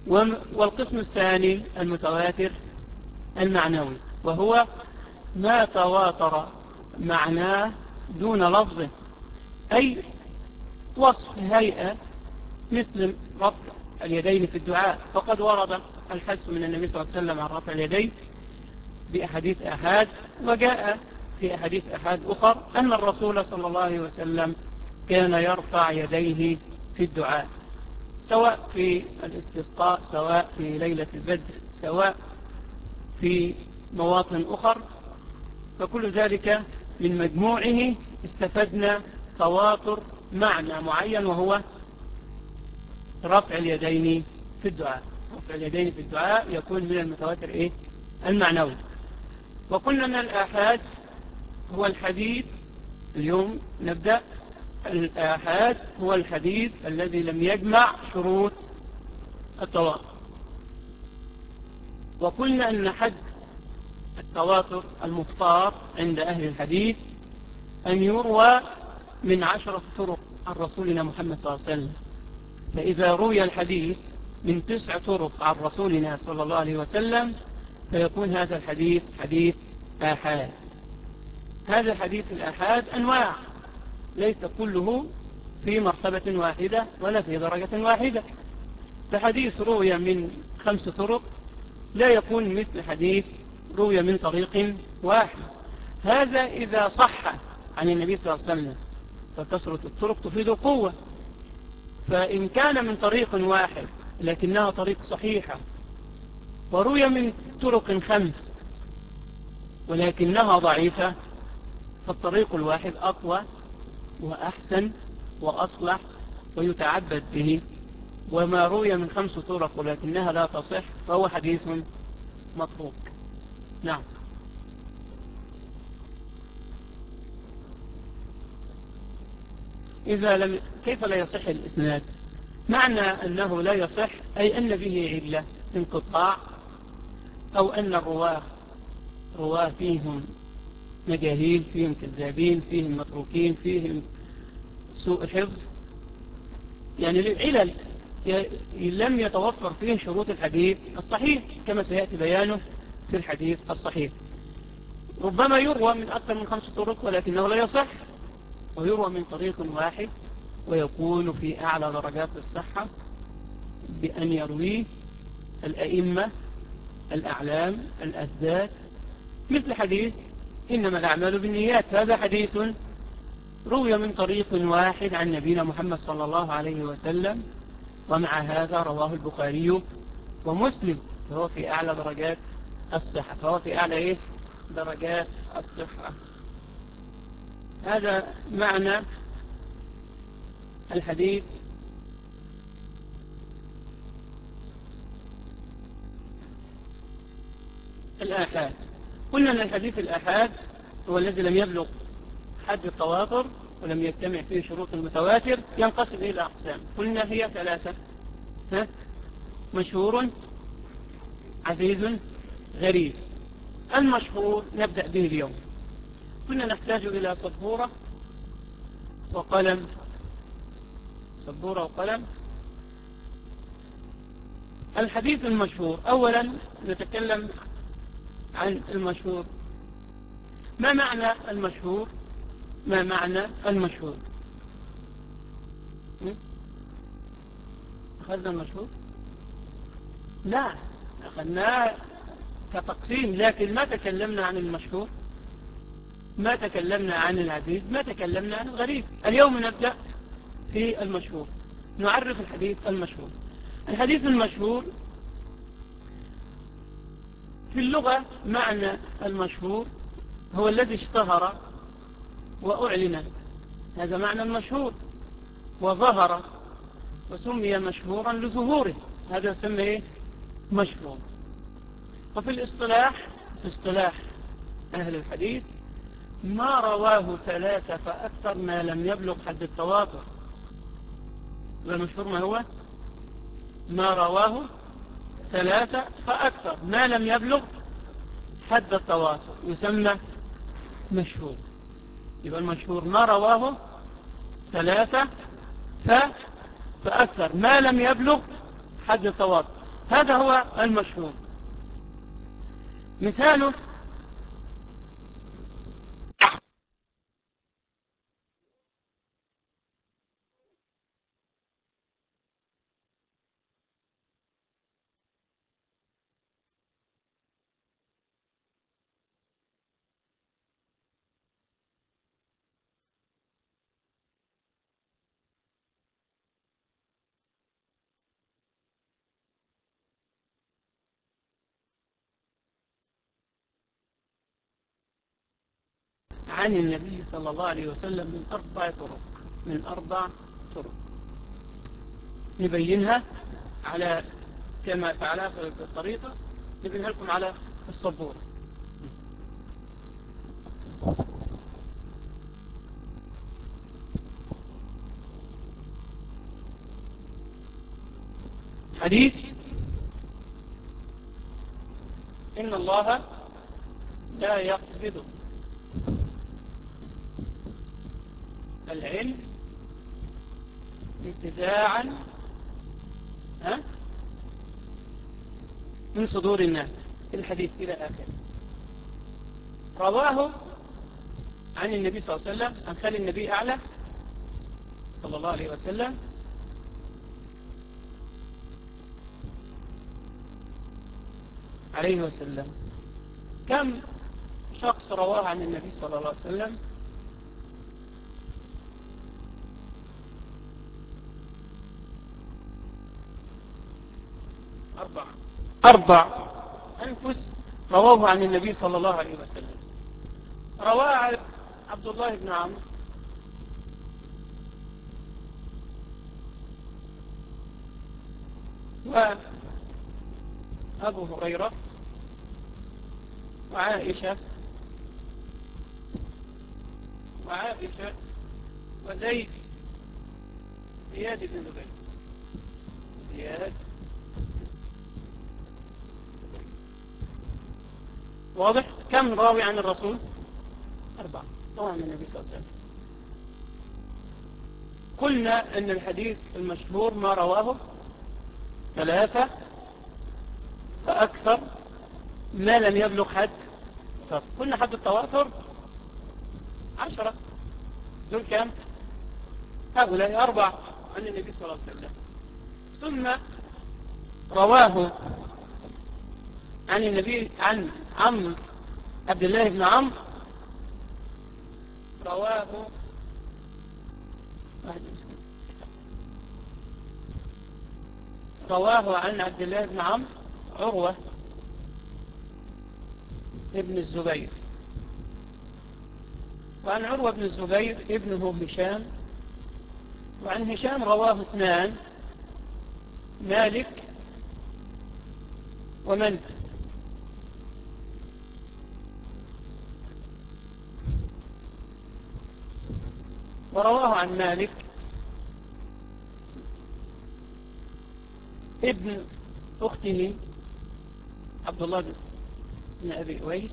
والقسم الثاني المتواتر المعنوي، وهو ما تواتر معناه دون لفظه، أي وصف هيئة مثل رفع اليدين في الدعاء، فقد ورد الحث من النبي صلى الله عليه وسلم عن رفع اليدين بأحاديث أحاد، وجاء في أحاديث أحاد أخر أن الرسول صلى الله عليه وسلم كان يرفع يديه في الدعاء، سواء في الاستسقاء، سواء في ليلة البدر، سواء في مواطن أخر. فكل ذلك من مجموعه استفدنا تواتر معنى معين، وهو رفع اليدين في الدعاء. رفع اليدين في الدعاء يكون من المتواتر المعنوي. وقلنا أن الآحاد هو الحديث، اليوم نبدأ. الآحاد هو الحديث الذي لم يجمع شروط التواتر. وقلنا أن حد التواتر المختار عند أهل الحديث أن يروى من 10 طرق عن رسولنا محمد صلى الله عليه وسلم. فإذا روي الحديث من 9 طرق عن رسولنا صلى الله عليه وسلم فيكون هذا الحديث حديث آحاد. هذا الحديث الآحاد أنواع، ليس كله في مرتبة واحدة ولا في درجة واحدة. فحديث روي من 5 طرق لا يكون مثل حديث روي من طريق واحد. هذا إذا صح عن النبي صلى الله عليه وسلم، فكثرة الطرق تفيد القوة. فإن كان من طريق واحد لكنها طريق صحيحة وروي من طرق 5 ولكنها ضعيفة، فالطريق الواحد أقوى وأحسن وأصلح ويتعبد به. وما روي من 5 طرق ولكنها لا تصح فهو حديث متروك. نعم. كيف لا يصح الإسناد؟ معنى أنه لا يصح أي أن به علة انقطاع، أو أن الرواة فيهم مجاهيل، فيهم كذابين، فيهم متروكين، فيهم سوء حفظ، يعني علل لم يتوفر فيه شروط الحديث الصحيح كما سيأتي بيانه في الحديث الصحيح. ربما يروى من أكثر من 5 طرق ولكنه لا يصح، ويروى من طريق واحد ويكون في أعلى درجات الصحة بأن يرويه الأئمة الأعلام الأسداد، مثل حديث إنما الأعمال بالنيات. هذا حديث روي من طريق واحد عن نبينا محمد صلى الله عليه وسلم، ومع هذا رواه البخاري ومسلم، فهو في أعلى درجات الصحة، فهو في أعلى درجات الصحة. هذا معنى الحديث الآحاد. قلنا أن الحديث الآحاد هو الذي لم يبلغ حد التواتر ولم يجتمع فيه شروط المتواتر، ينقسم إلى أقسام. قلنا هي 3: مشهور، عزيز، غريب. المشهور نبدأ به اليوم. كنا نحتاج إلى سبورة وقلم. سبورة وقلم. الحديث المشهور. أولا نتكلم عن المشهور. ما معنى المشهور؟ ما معنى المشهور؟ أخذنا المشهور؟ لا، أخذناه كتقسيم، لكن ما تكلمنا عن المشهور، ما تكلمنا عن العزيز، ما تكلمنا عن الغريب. اليوم نبدأ في المشهور، نعرف الحديث المشهور. الحديث المشهور في اللغة معنى المشهور هو الذي اشتهر وأعلن، هذا معنى المشهور، وظهر وسمي مشهورا لظهوره، هذا يسمى مشهور. وفي الاصطلاح، في اصطلاح أهل الحديث، ما رواه 3 فأكثر ما لم يبلغ حد التواتر. والمشهور ما هو؟ ما رواه 3 فأكثر ما لم يبلغ حد التواتر يسمى مشهور. يبقى المشهور ما رواه 3 فأكثر ما لم يبلغ حد التواتر. هذا هو المشهور. مثاله عن النبي صلى الله عليه وسلم من أربع طرق نبينها على كما فعلها في الطريقة، نبينها لكم على السبورة. حديث إن الله لا يقبض العلم انتزاعا من صدور الناس، الحديث إلى آخره. رواه عن النبي صلى الله عليه وسلم، عن خال النبي أعلى صلى الله عليه وسلم، عليه وسلم. كم شخص رواه عن النبي صلى الله عليه وسلم؟ 4 أنفس رواه عن النبي صلى الله عليه وسلم. رواه عبد الله بن عمرو، وأبو هريرة، وعائشة وزيد زياد بن زبير. واضح؟ كم راوي عن الرسول؟ 4 رواه عن النبي صلى الله عليه وسلم. قلنا أن الحديث المشهور ما رواه 3 فأكثر ما لم يبلغ حد. قلنا حد التواتر 10، دول كم؟ هؤلاء 4 عن النبي صلى الله عليه وسلم. ثم رواه عن النبي عن عبد الله بن عمرو، رواه عن عبد الله بن عمرو عروة ابن الزبير، وعن عروة بن الزبير ابنه هشام، وعن هشام رواه 2 مالك ومن؟ ورواه عن مالك ابن أخته عبد الله بن أبي أويس،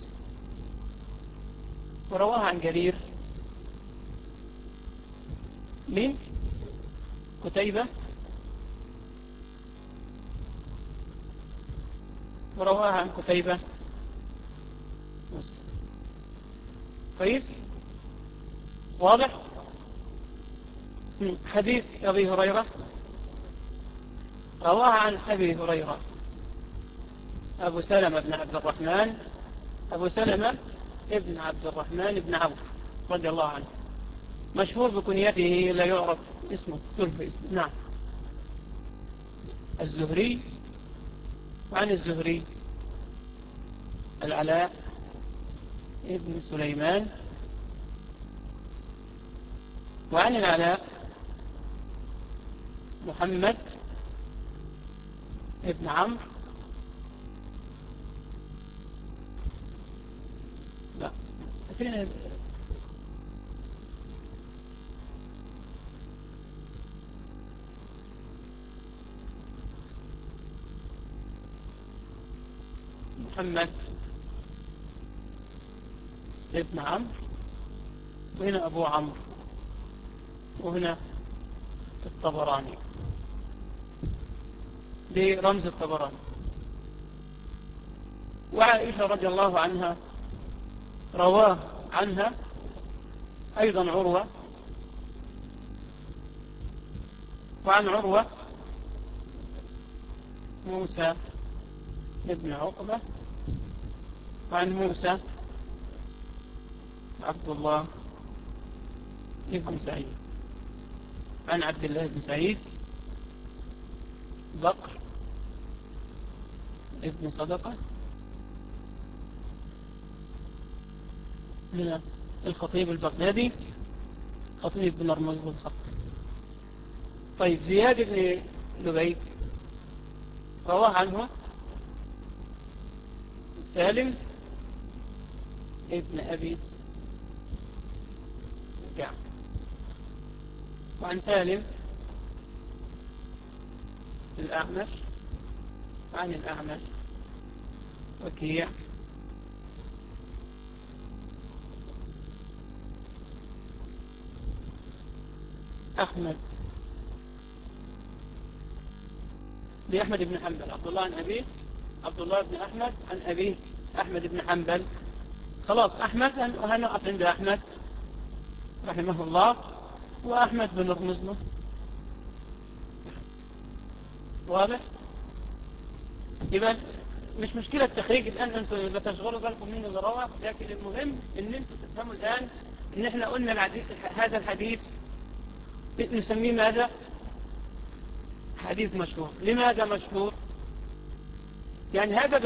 ورواه عن جرير من قتيبة، ورواه عن قتيبة كويس. واضح؟ حديث أبي هريرة رواه عن أبي هريرة أبو سلمة بن عبد الرحمن بن عوف رضي الله عنه، مشهور بكنيته لا يعرف اسمه نعم، الزهري. وعن الزهري العلاء ابن سليمان، وعن العلاء محمد ابن عمرو، لا فين محمد ابن عمرو، وهنا أبو عمرو، وهنا الطبراني برمز الطبراني. وعائشة رضي الله عنها رواه عنها أيضا عروة، وعن عروة موسى ابن عقبة، وعن موسى عبد الله ابن سعيد، عن عبد الله بن سعيد بكر ابن صدقة من الخطيب البغدادي، خطيب بن رمز بالخط. طيب زياد بن لبيد رواه عنه سالم ابن أبي كعب، وعن سالم الأعمش، عن الأعمش وكيع، أحمد لأحمد بن حنبل، عبد الله عن أبيه، عبد الله بن أحمد عن أبيه أحمد بن حنبل. خلاص أحمد وهنقف عند أحمد رحمه الله، وأحمد بن رمزله واضح. يبقى مش مشكلة تخريج الآن، أنتم بتشغلوا بالكم من اللي روى، لكن المهم أن أنتم تفهموا الآن أن احنا قلنا هذا الحديث نسميه ماذا؟ حديث مشهور. لماذا مشهور؟ يعني هذا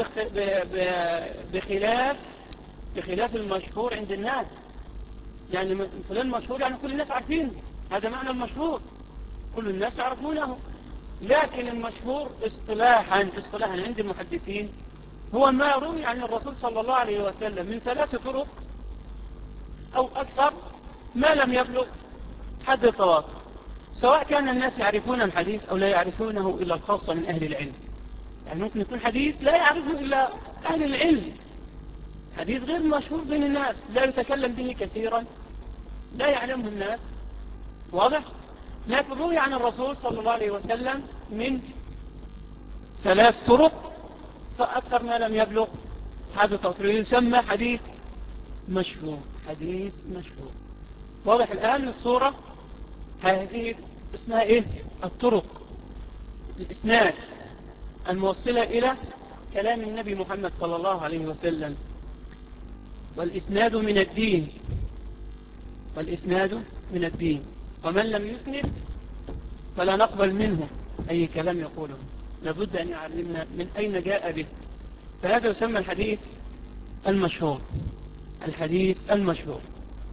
بخلاف المشهور عند الناس. يعني فلان مشهور يعني كل الناس عارفين، هذا معنى المشهور، كل الناس يعرفونه. لكن المشهور اصطلاحا عند المحدثين هو ما روي عن الرسول صلى الله عليه وسلم من 3 طرق أو أكثر ما لم يبلغ حد التواتر، سواء كان الناس يعرفون الحديث أو لا يعرفونه إلا الخاصة من أهل العلم. يعني ممكن يكون حديث لا يعرفه إلا أهل العلم، حديث غير مشهور بين الناس، لا يتكلم به كثيرا، لا يعلمه الناس، واضح؟ لكن روي عن الرسول صلى الله عليه وسلم من 3 طرق فأكثر ما لم يبلغ حد التواتر، يسمى حديث مشهور. حديث مشهور واضح الآن الصورة. هذه اسمها إيه؟ الطرق، الإسناد الموصلة إلى كلام النبي محمد صلى الله عليه وسلم. والإسناد من الدين، والإسناد من الدين، ومن لم يسند فلا نقبل منه أي كلام يقوله، لابد أن يعلمنا من أين جاء به. فهذا يسمى الحديث المشهور. الحديث المشهور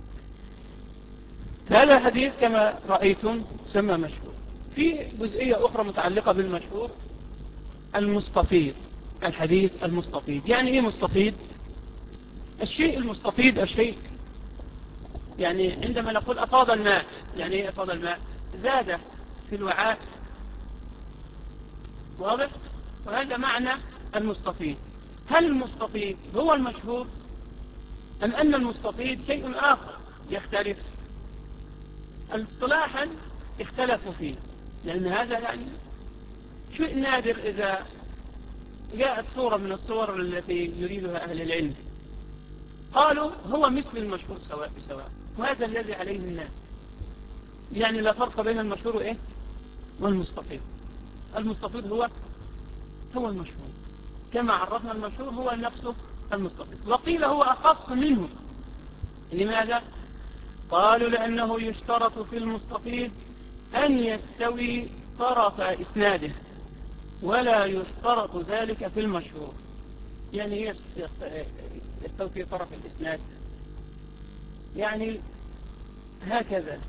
هذا الحديث كما رأيتم سمى مشهور. في جزئية أخرى متعلقة بالمشهور، المستفيض. الحديث المستفيض يعني إيه مستفيض؟ الشيء المستفيض الشيء، يعني عندما نقول أفاض الماء، يعني إيه أفاض الماء؟ زاد في الوعاء، واضح؟ وهذا معنى المستفيض. هل المستفيض هو المشهور أم أن المستفيض شيء آخر يختلف؟ اصطلاحا اختلفوا فيه، لأن هذا يعني شيء نادر إذا جاءت صورة من الصور التي يريدها أهل العلم. قالوا هو مثل المشهور سواء بسواء، وهذا الذي عليه الناس، يعني لا فرق بين المشهور وإيه؟ والمستفيض. المستفيض هو المشهور، كما عرفنا المشهور هو نفسه المستفيض. وقيل هو أخص منه. لماذا؟ قالوا لأنه يشترط في المستفيض أن يستوي طرف إسناده، ولا يشترط ذلك في المشهور. يعني يستوي في طرف الإسناد، يعني هكذا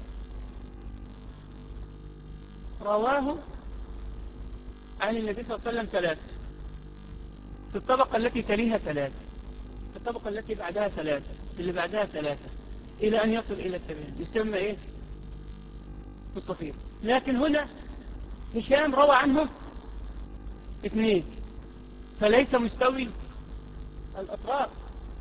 رواه عن النبي صلى الله عليه وسلم 3، في الطبقة التي تليها 3، في الطبقة التي بعدها 3، اللي بعدها 3، إلى أن يصل إلى التابعين، يسمى إيه؟ مستفيض. لكن هنا هشام روى عنه 2، فليس مستوي الأطراف،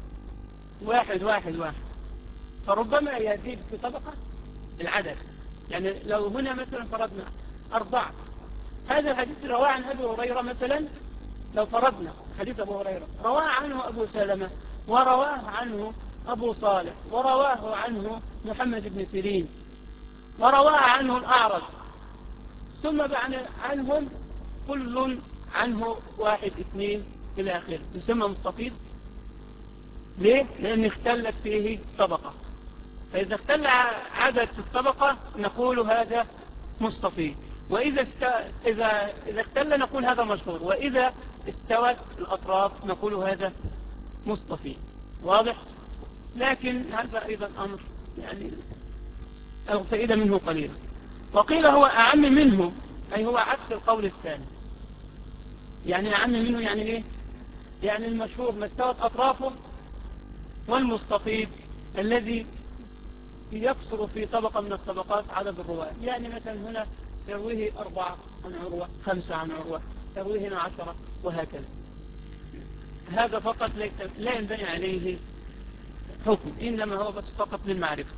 1 فربما يزيد في طبقة العدد. يعني لو هنا مثلا فرضنا 4، هذا الحديث رواه عن أبي هريرة مثلا لو فرضنا حديث أبو هريرة رواه عنه أبو سلمة ورواه عنه أبو صالح ورواه عنه محمد بن سيرين ورواه عنه الأعرج، ثم بعد عنهم كل عنه واحد اثنين إلى آخره، يسمى مستفيض. ليه؟ لأن اختلت فيه طبقة، فإذا اختل عدد في الطبقة نقول هذا مستفيض، وإذا إذا اختل نقول هذا مشهور، وإذا استوت الأطراف نقول هذا مستفيض. واضح؟ لكن هذا أيضا أمر يعني الفائدة منه قليلة. وقيل هو أعم منه، أي هو عكس القول الثاني. يعني أعم منه يعني إيه؟ يعني المشهور ما استوت أطرافه، والمستفيض الذي يكثر في طبقة من الطبقات عدد الرواة. يعني مثلا هنا يرويه 4 عن عروة، 5 عن عروة، يرويه هنا 10 وهكذا. هذا فقط لا ينبني عليه حكم، إنما هو بس فقط للمعرفة.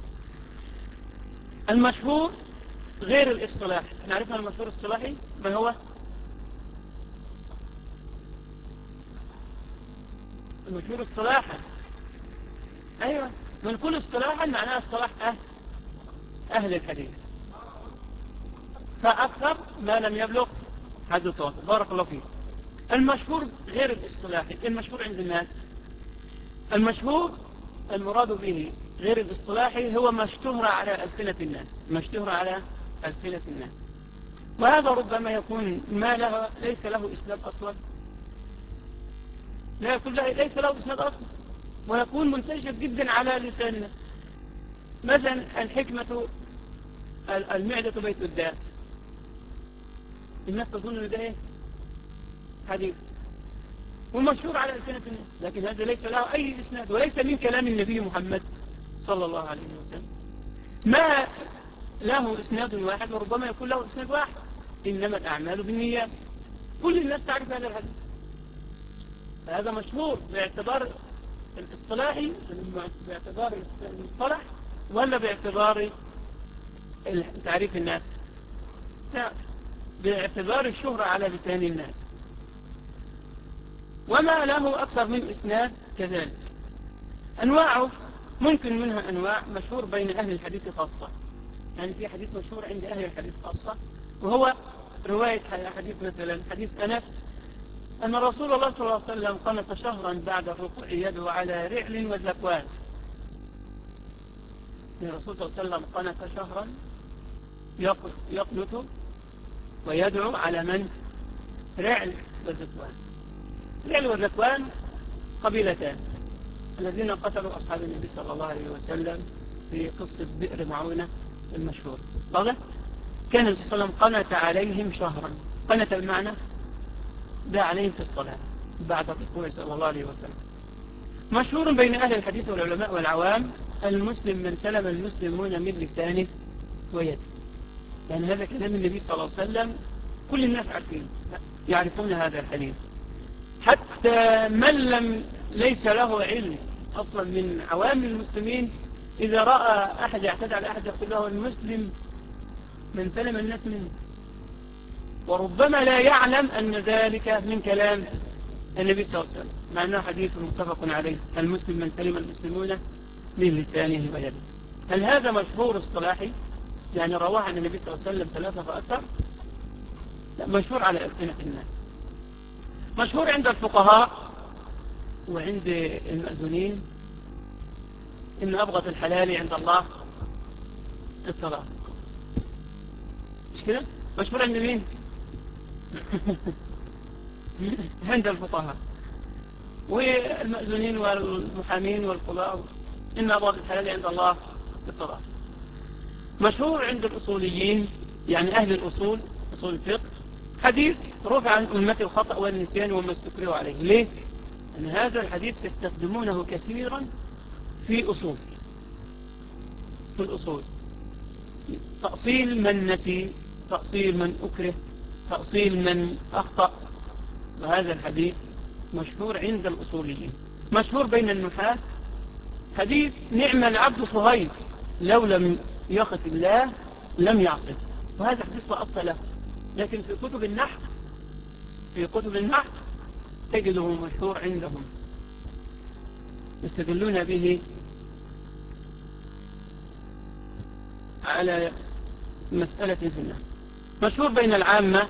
المشهور غير الاصطلاحي، نعرفنا المشهور الاصطلاحي ما هو؟ المشهور اصطلاحا، أيوة، من كل اصطلاحا معناه اصطلاح أهل الحديث، فأكثر ما لم يبلغ حد التواتر. بارك الله فيك. المشهور غير الاصطلاحي، المشهور عند الناس، المشهور المراد به غير الاصطلاحي هو ما اشتهر على ألسنة الناس، ما اشتهر على ألسنة الناس، وهذا ربما يكون ما له ليس له إسناد أصلا، لا يكون ليس له إسناد أصلا، ويكون منتشر جدا على لساننا. مثلا الحكمة المعدة بيت الداء، الناس تظن ان ده حديث ومشهور على ألسنة الناس، لكن هذا ليس له أي إسناد، وليس من كلام النبي محمد صلى الله عليه وسلم. ما له إسناد واحد، وربما يكون له إسناد واحد، إنما الأعمال بالنيات. كل الناس تعرف هذا الحديث، فهذا مشهور باعتبار الاصطلاحي، باعتبار المصطلح، ولا باعتبار تعريف الناس؟ لا، باعتبار الشهرة على لسان الناس. وما له أكثر من إسناد كذلك. أنواعه ممكن منها أنواع مشهور بين أهل الحديث خاصة، يعني في حديث مشهور عند أهل الحديث خاصة، وهو رواية حديث مثلا حديث أنس أن رسول الله صلى الله عليه وسلم قنت شهرا بعد الركوع يده على رعل وزكوان. الرسول صلى الله عليه وسلم قنت شهرا يقنت ويدعو على من؟ رعل وزكوان. رعل وزكوان قبيلتان الذين قتلوا أصحاب النبي صلى الله عليه وسلم في قصة بئر معونة المشهور. واضح؟ كان النبي صلى الله عليه وسلم قنت عليهم شهرا. قنت بمعنى دعا عليهم في الصلاة بعد الركوع صلى الله عليه وسلم. مشهور بين أهل الحديث والعلماء والعوام المسلم من سلم المسلمون من لسانه ويده. يعني هذا كلام النبي صلى الله عليه وسلم، كل الناس عارفين يعرفون هذا الحديث، حتى من ليس له علم أصلا من عوام المسلمين إذا رأى أحد يعتدى على أحد يقول له المسلم من سلم الناس منه، وربما لا يعلم أن ذلك من كلام النبي صلى الله عليه وسلم، مع أنه حديث متفق عليه، المسلم من سلم المسلمون من لسانه ويده. هل هذا مشهور اصطلاحي؟ يعني رواه عن النبي صلى الله عليه وسلم 3 فأكثر؟ لا، مشهور على ألسنة الناس، مشهور عند الفقهاء وعند المأذونين إن أبغض الحلال عند الله الطلاق. مش كده؟ مشهور عند مين؟ عند الفقهاء والمأذونين والمحامين والقضاء إن أبغض الحلال عند الله الطلاق. مشهور عند الأصوليين، يعني أهل الأصول، أصول الفقه، حديث رفع عن أمة الخطأ والنسيان وما استكرهوا عليه. ليه؟ أن هذا الحديث يستخدمونه كثيرا في الأصول، تأصيل من نسي، تأصيل من أكره، تأصيل من أخطأ. وهذا الحديث مشهور عند الأصوليين. مشهور بين النحاة حديث نعم العبد صهيب لو لم يخف الله لم يعصه، وهذا حديث لا أصل له، لكن في كتب النحو تجده مشهور عندهم يستدلون به على مسألة في النهي. مشهور بين العامة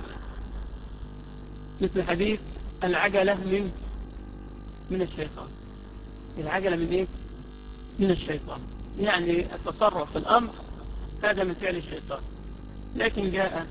مثل حديث العجلة من الشيطان. العجلة من إيه؟ من الشيطان، يعني التصرف في الأمر هذا من فعل الشيطان. لكن جاء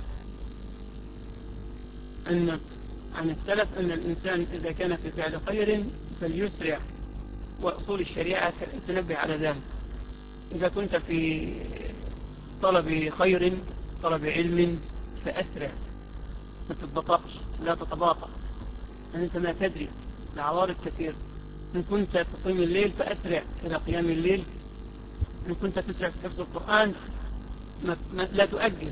عن السلف أن الإنسان إذا كان في فعل خير فليسرع، وأصول الشريعة تنبه على ذلك. إذا كنت في طلب خير، طلب علم، فأسرع، ما تتبطأش، لا تتباطأ، يعني أنت ما تدري، العوارض كثير. إن كنت تقيم الليل فأسرع إلى قيام الليل، إن كنت تسرع في حفظ القرآن لا تؤجل.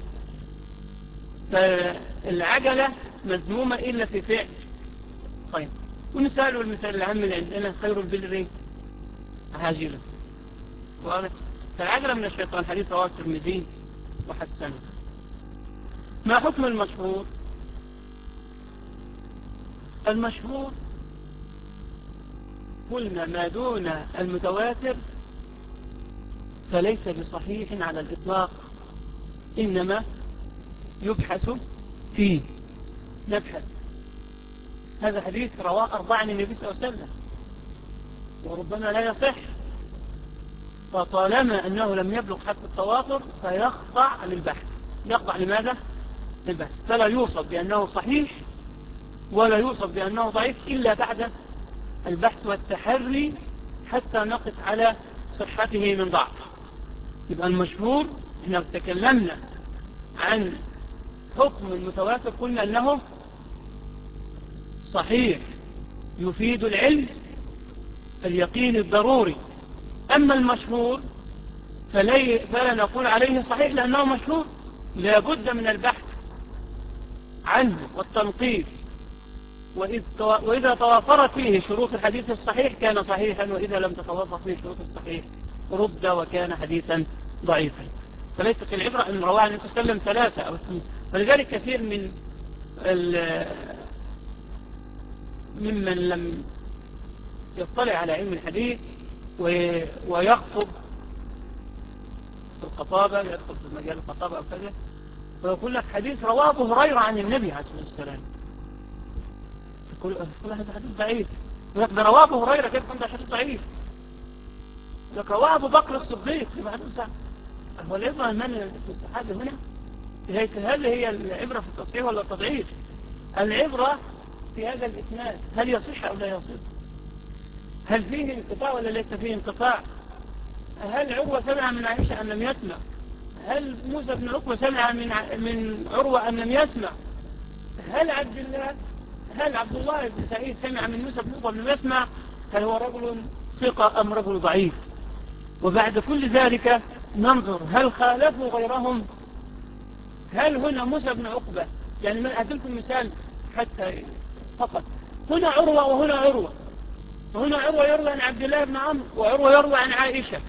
فالعجلة مذمومة إلا في فعل خير. ونسأله المثال العام اللي عندنا: خير البر عاجله. فالعجلة من الشيطان، حديث رواه الترمذي وحسنه. ما حكم المشهور؟ المشهور قلنا ما دون المتواتر فليس بصحيح على الإطلاق، إنما يبحث فيه. نبحث. هذا حديث رواه 4 عن النبي صلى الله عليه وسلم، وربما لا يصح، فطالما أنه لم يبلغ حتى التواتر فيخضع للبحث. يخضع لماذا؟ للبحث. فلا يوصف بأنه صحيح ولا يوصف بأنه ضعيف إلا بعد البحث والتحري حتى نقف على صحته من ضعف. يبقى المشهور، احنا تكلمنا عن حكم المتواتر، قلنا أنه صحيح يفيد العلم اليقين الضروري. أما المشهور فلا نقول عليه صحيح لأنه مشهور، لا بد من البحث عنه والتنقيب. وإذا توافرت فيه شروط الحديث الصحيح كان صحيحا، وإذا لم تتوافر فيه شروط الصحيح رد وكان حديثا ضعيفا. فليست العبرة أن رواه النبي صلى الله عليه وسلم 3 أو 2. فلذلك كثير ممن لم يطلع على علم الحديث ويخطب في الخطابة، يدخل في مجال الخطابة أو كذا، ويقول لك حديث رواه أبو هريرة عن النبي عليه الصلاة والسلام، يقول هذا حديث ضعيف. يقول لك ده رواه أبو هريرة، كيف كان ده حديث ضعيف؟ يقول لك رواه أبو بكر الصديق، يبقى حديث ضعيف. هو العبرة من الصحابة هنا؟ هذه هي العبرة في التصحيح ولا التضعيف؟ العبرة في هذا الإسناد، هل يصح أو لا يصح؟ هل فيه انقطاع ولا ليس فيه انقطاع؟ هل عروة سمع من عائشة أم لم يسمع؟ هل موسى بن عقبة سمع من عروة أم لم يسمع؟ هل عبد الله بن سعيد سمع من موسى بن عقبة أم لم يسمع؟ هل هو رجل ثقة أم رجل ضعيف؟ وبعد كل ذلك ننظر هل خالفوا غيرهم؟ هل هنا موسى بن عقبة، يعني من أدلكم مثال حتى فقط، هنا عروة وهنا عروة، وهنا عروة يروى عن عبد الله بن عمرو، وعروة يروى عن عائشة،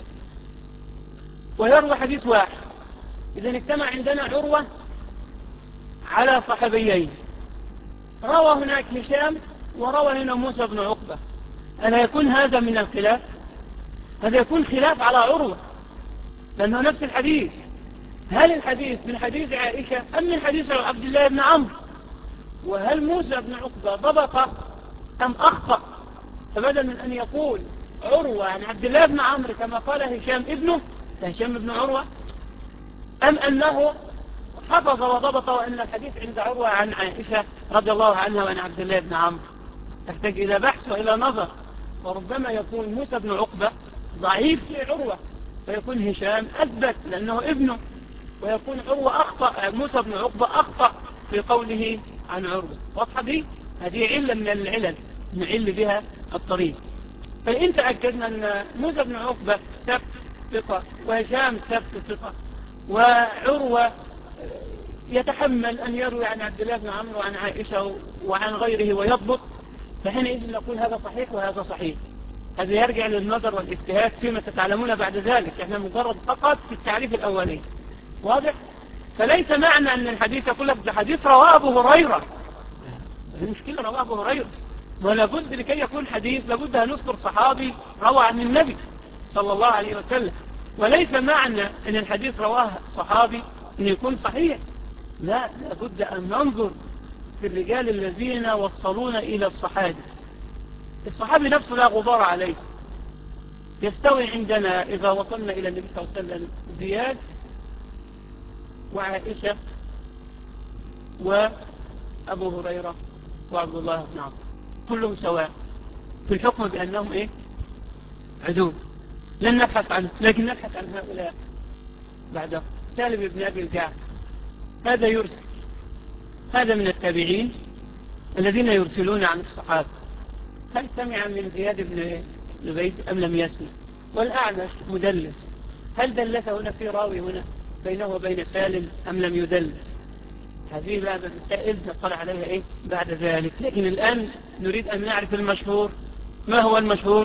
ويروى حديث واحد. إذا اجتمع عندنا عروة على صحابيين، روى هناك هشام وروى هنا موسى بن عقبة. ألا يكون هذا من الخلاف؟ هذا يكون خلاف على عروة لأنه نفس الحديث. هل الحديث من حديث عائشة أم من حديث عبد الله بن عمرو؟ وهل موسى بن عقبة ضبط أم أخطأ؟ فبدل من أن يقول عروة عن عبد الله بن عمرو كما قال هشام ابنه، هشام بن عروة، أم أنه حفظ وضبط وأن الحديث عند عروة عن عائشة رضي الله عنها وعن عبد الله بن عمرو؟ تحتاج إلى بحث وإلى نظر. وربما يكون موسى بن عقبة ضعيف في عروة، فيكون هشام أثبت لأنه ابنه، ويكون عروة أخطأ، موسى بن عقبة أخطأ في قوله عن عروة. واضحة دي؟ هذه علة من العلل نعل بها الطريق. فإن تأكدنا أن موسى بن عقبة ثبت ثقة، وهشام ثبت ثقة، وعروة يتحمل أن يروي عن عبد الله بن عمرو وعن عائشة وعن غيره ويضبط، فحينئذ نقول هذا صحيح وهذا صحيح. هذا يرجع للنظر والاجتهاد فيما تتعلمون بعد ذلك. احنا مجرد فقط في التعريف الأولي. واضح؟ فليس معنى أن الحديث يقول لك ده حديث رواه أبو هريرة، المشكلة رواه أبو هريرة، ولا بد لكي يكون حديث لابد أن نذكر صحابي روى عن النبي صلى الله عليه وسلم، وليس معنى أن الحديث رواه صحابي أن يكون صحيح. لا، لابد أن ننظر في الرجال الذين وصلونا إلى الصحابي. الصحابي نفسه لا غبار عليه. يستوي عندنا إذا وصلنا إلى النبي صلى الله عليه وسلم زياد وعائشة وأبو هريرة وعبد الله بن عمرو، كلهم سواء في الحكم بأنهم إيه؟ عدول. لن نبحث عنه، لكن نبحث عن هؤلاء بعده. سالم بن أبي الجعد هذا يرسل، هذا من التابعين الذين يرسلون عن الصحابة. هل سمع من زياد بن زبيد أم لم يسمع؟ والأعمش مدلس، هل دلسه هنا في راوي هنا بينه وبين سالم أم لم يدلس؟ هذه بعد المسائل نطلع عليها إيه بعد ذلك. لكن الآن نريد أن نعرف المشهور. ما هو المشهور؟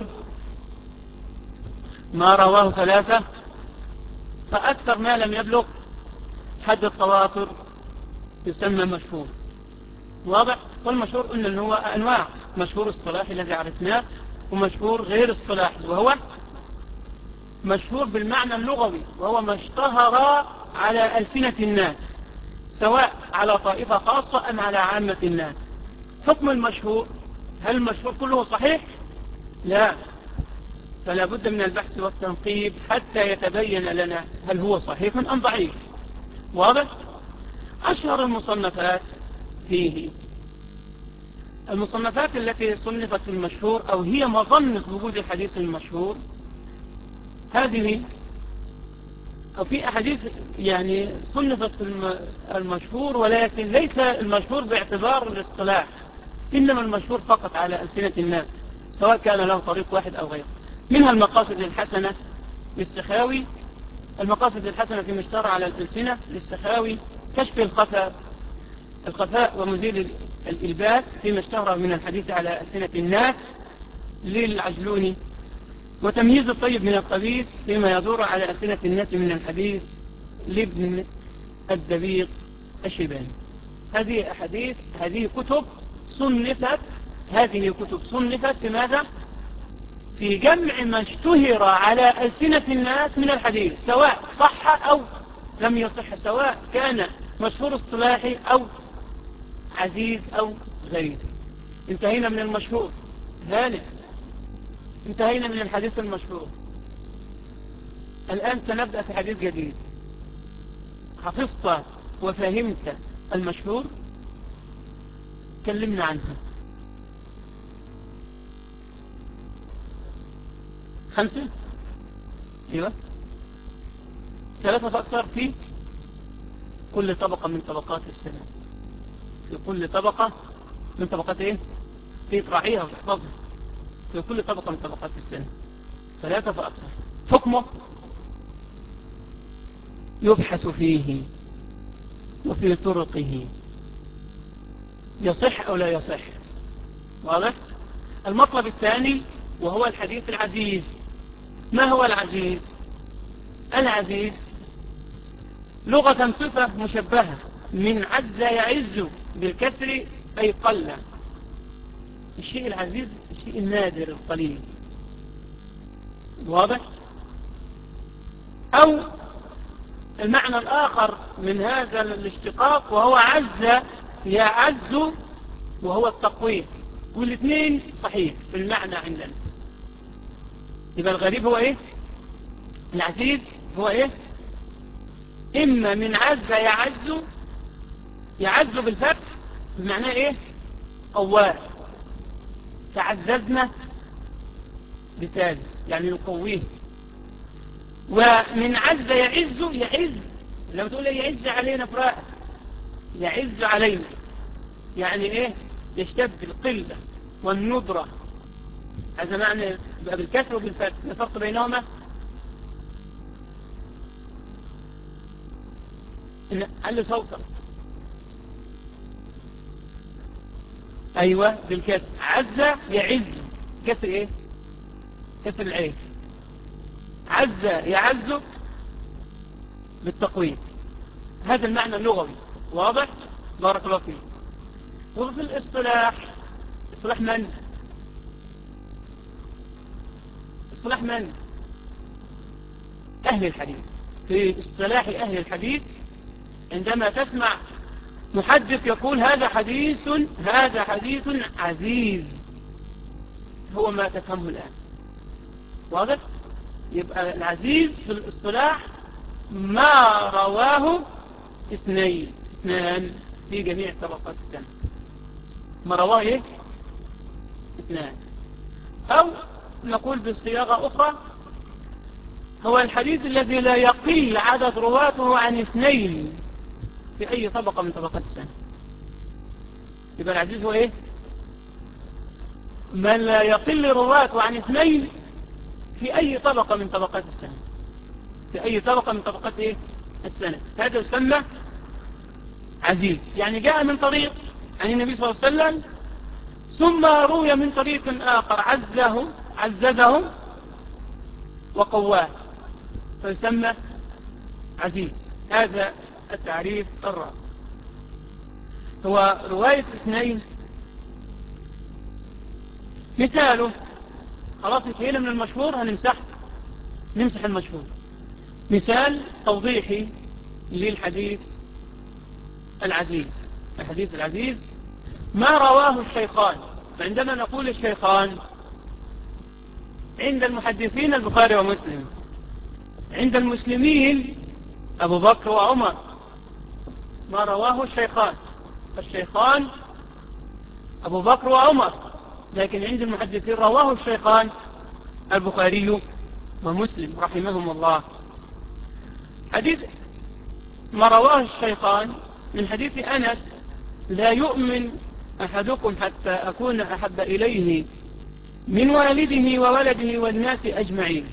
ما رواه ثلاثة فأكثر ما لم يبلغ حد التواتر يسمى مشهور. واضح؟ والمشهور قلنا أنه هو أنواع: مشهور الصلاحي الذي عرفناه، ومشهور غير الصلاحي، وهو مشهور بالمعنى اللغوي، وهو ما اشتهر على ألسنة الناس سواء على طائفة خاصة أم على عامة الناس. حكم المشهور: هل المشهور كله صحيح؟ لا، فلا بد من البحث والتنقيب حتى يتبين لنا هل هو صحيح أم ضعيف. واضح؟ أشهر المصنفات فيه المصنفات التي صنفت في المشهور أو هي مظنة وجود الحديث المشهور. هذه أو في أحاديث يعني صنفت في المشهور، ولكن ليس المشهور باعتبار الاصطلاح، إنما المشهور فقط على ألسنة الناس سواء كان له طريق واحد أو غيره. منها المقاصد الحسنة للسخاوي، المقاصد الحسنة فيما اشتهر على الألسنة للسخاوي، كشف الخفاء ومزيل الإلباس فيما اشتهر من الحديث على ألسنة الناس للعجلوني، وتمييز الطيب من الخبيث فيما يدور على ألسنة الناس من الحديث لابن الدبيق الشيباني. هذه أحاديث، هذه كتب صنفت في ماذا؟ في جمع ما اشتهر على ألسنة الناس من الحديث سواء صح أو لم يصح، سواء كان مشهور اصطلاحي أو عزيز أو غريب. انتهينا من المشهور. ذلك انتهينا من الحديث المشهور. الآن سنبدأ في حديث جديد. حفظت وفهمت المشهور؟ كلمنا عنها. 5 ايوه 3 فأكثر في كل طبقة من طبقات السنة. في كل طبقة من طبقات ايه؟ في تراعيها وتحفظها. في كل طبقة من طبقات السنة 3 فأكثر. حكمه: يبحث فيه وفي طرقه يصح أو لا يصح. واضح؟ المطلب الثاني وهو الحديث العزيز. ما هو العزيز؟ العزيز لغة صفة مشبهة من عز يعز بالكسر أي قل. الشيء العزيز الشيء النادر القليل. واضح؟ أو المعنى الآخر من هذا الاشتقاق وهو عز يعز وهو التقويم، والاثنين صحيح في المعنى عندنا. يبقى الغريب هو ايه؟ العزيز هو ايه؟ اما من عز يعز بالفتح بمعنى ايه؟ قواه. تعززنا بثالث يعني نقويه. ومن عز يعز لما تقول يعز علينا فراء، يعز علينا يعني ايه؟ يشتد القلة والندرة. هذا معنى بالكسر وبالفتح. الفرق بينهما إن قال صوتا. أيوة بالكسر. عز يعز كسر إيه؟ كسر العين. عز يعز بالتقويم. هذا المعنى اللغوي. واضح؟ بارك الله فيه. وفي الاصطلاح، اصطلاح من؟ اصطلاح من؟ أهل الحديث. في اصطلاح أهل الحديث عندما تسمع محدث يقول هذا حديث عزيز، هو ما تفهمه الآن. واضح؟ يبقى العزيز في الاصطلاح ما رواه اثنان في جميع طبقات السنة. ما رواه ايه؟ اثنان. أو نقول بصياغة أخرى هو الحديث الذي لا يقل عدد رواته عن 2 في أي طبقة من طبقات السنة. يبقى العزيز هو ايه؟ من لا يقل رواته عن 2 في أي طبقة من طبقات السنة. في أي طبقة من طبقات ايه؟ السنة. هذا يسمى عزيز. يعني جاء من طريق عن النبي صلى الله عليه وسلم ثم روي من طريق آخر عززه وقواه فيسمى عزيز. هذا التعريف الرابع. هو رواية 2 مثاله، خلاص انتهينا من المشهور، نمسح المشهور. مثال توضيحي للحديث العزيز. الحديث العزيز ما رواه الشيخان. فعندما نقول الشيخان عند المحدثين البخاري ومسلم، عند المسلمين أبو بكر وعمر، ما رواه الشيخان. الشيخان أبو بكر وعمر، لكن عند المحدثين رواه الشيخان البخاري ومسلم رحمهم الله. حديث ما رواه الشيخان من حديث أنس: لا يؤمن أحدكم حتى أكون أحب إليه من والده وولده والناس أجمعين.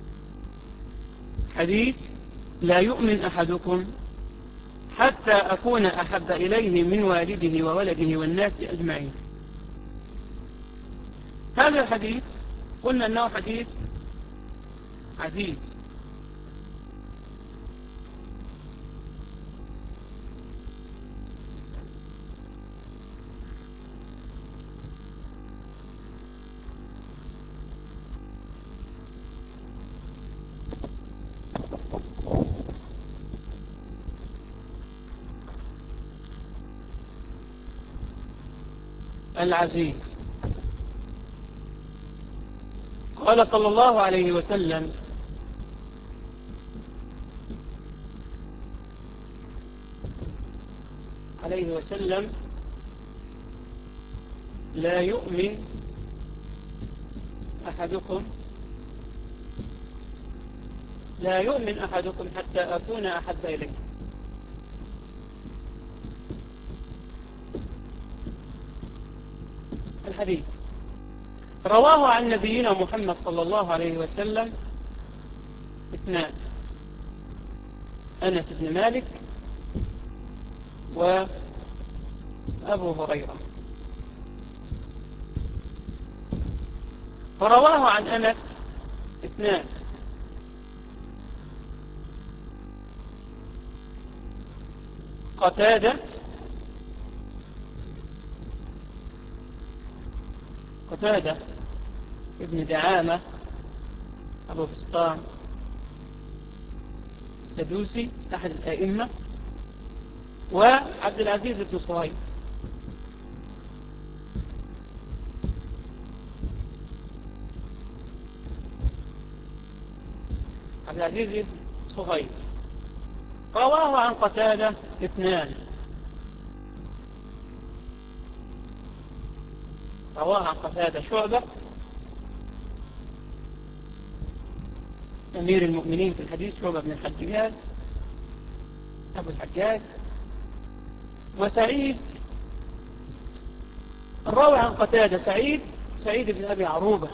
حديث لا يؤمن أحدكم حتى أكون أحب إليه من والده وولده والناس أجمعين. هذا الحديث قلنا أنه حديث عزيز. العزيز. قال صلى الله عليه وسلم: لا يؤمن أحدكم حتى أكون أحب إليه. الحديث رواه عن نبينا محمد صلى الله عليه وسلم 2: أنس بن مالك وأبو هريرة. فرواه عن أنس 2: قتادة ابن دعامة أبو فسطام السدوسي أحد الأئمة، وعبد العزيز بن صهيب. عبد العزيز بن صهيب رواه عن قتادة 2: رواه عن قتادة شعبة أمير المؤمنين في الحديث، شعبة بن الحجاج أبو الحجاج. وسعيد الراوي عن قتادة سعيد بن أبي عروبة،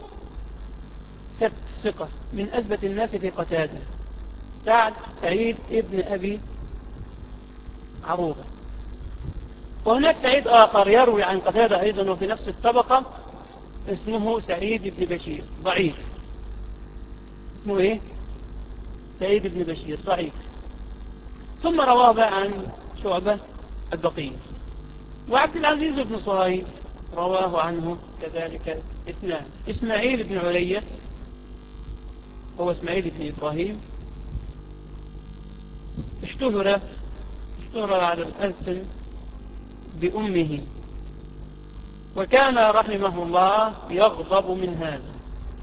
ثقة من أثبت الناس في قتادة، سعيد ابن أبي عروبة. وهناك سعيد آخر يروي عن قتادة أيضا وفي نفس الطبقة، اسمه سعيد بن بشير، ضعيف. اسمه ايه؟ سعيد بن بشير، ضعيف. ثم رواه عن شعبة البقية. وعبد العزيز بن صهيب رواه عنه كذلك 2: إسماعيل بن علية هو إسماعيل بن إبراهيم، اشتهر على الألسن بأمه، وكان رحمه الله يغضب من هذا.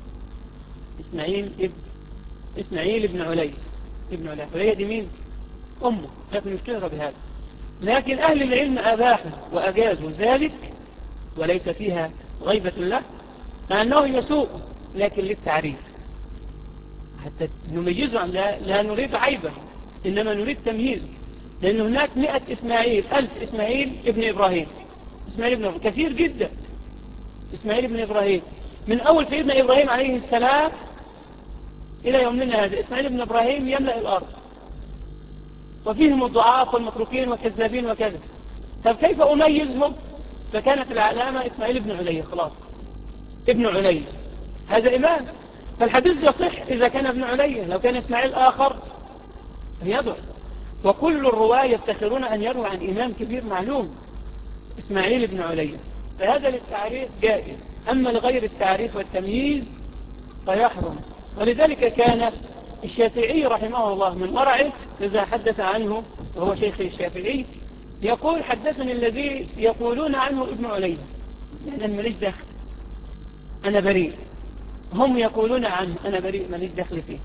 إسماعيل بن علي علي دي مين؟ أمه، لكن اشتهر بهذا. لكن أهل العلم أباحوا وأجازوا ذلك، وليس فيها غيبة له، مع أنه يسوء لكن للتعريف حتى نميزه عن لا نريد عيبه، إنما نريد تمييزه، لأن هناك 100 إسماعيل، 1000 إسماعيل ابن إبراهيم. كثير جدا إسماعيل ابن إبراهيم، من أول سيدنا إبراهيم عليه السلام إلى يومنا هذا إسماعيل ابن إبراهيم يملأ الأرض، وفيهم الضعاف والمتروكين والكذابين وكذا. طب كيف أميزهم؟ فكانت العلامة إسماعيل بن علي، خلاص ابن علي هذا إمام، فالحديث يصح إذا كان ابن علي. لو كان إسماعيل آخر يضعف. وكل الرواة يفتخرون أن يروى عن إمام كبير معلوم إسماعيل بن علي، فهذا للتعريف جائز، أما لغير التعريف والتمييز فيحرم. ولذلك كان الشافعي رحمه الله من ورعه إذا حدث عنه، وهو شيخ الشافعي، يقول حدثني الذي يقولون عنه ابن علي، يعني أنا ماليش دخل، أنا بريء، هم يقولون عنه أنا بريء ماليش دخل فيه.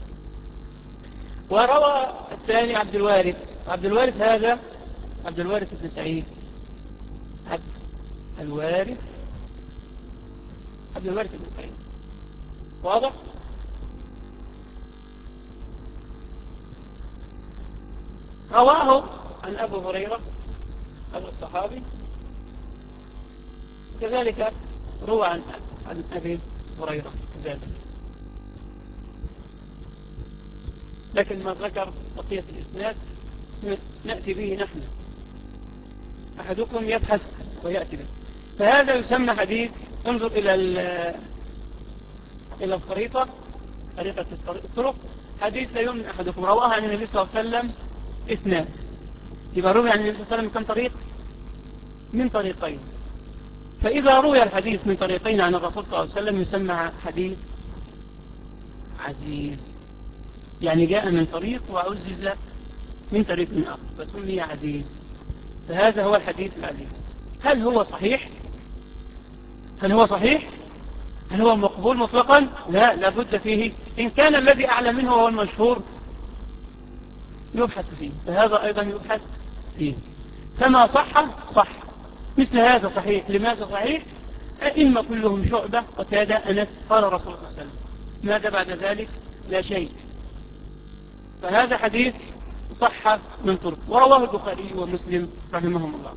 وروى الثاني عبد الوارث هذا عبد الوارث بن سعيد، عبد الوارث بن سعيد، واضح؟ رواه عن أبو هريرة أبو الصحابي، كذلك روى عن أبي هريرة كذلك، لكن ما ذكر بقية الإسناد نأتي به نحن، أحدكم يبحث ويأتي به. فهذا يسمى حديث. انظر إلى الخريطة، خريطة الطرق، حديث لا يؤمن أحدكم، رواه عن النبي صلى الله عليه وسلم اثنان، يبقى روي عن النبي صلى الله عليه وسلم كم طريق؟ من طريقين. فإذا روي الحديث من طريقين عن الرسول صلى الله عليه وسلم يسمى حديث عزيز، يعني جاء من طريق وعزز من طريق آخر فسمي عزيز. فهذا هو الحديث العزيز. هل هو صحيح؟ هل هو مقبول مطلقا؟ لا، لابد فيه. إن كان الذي أعلى منه هو المشهور يبحث فيه، فهذا أيضا يبحث فيه. فما صح مثل هذا صحيح. لماذا صحيح؟ أئمة كلهم شعبة، قتادة، أنس، قال رسول الله صلى الله عليه وسلم، ماذا بعد ذلك؟ لا شيء. فهذا حديث صح من طرق، ورواه البخاري ومسلم رحمهم الله.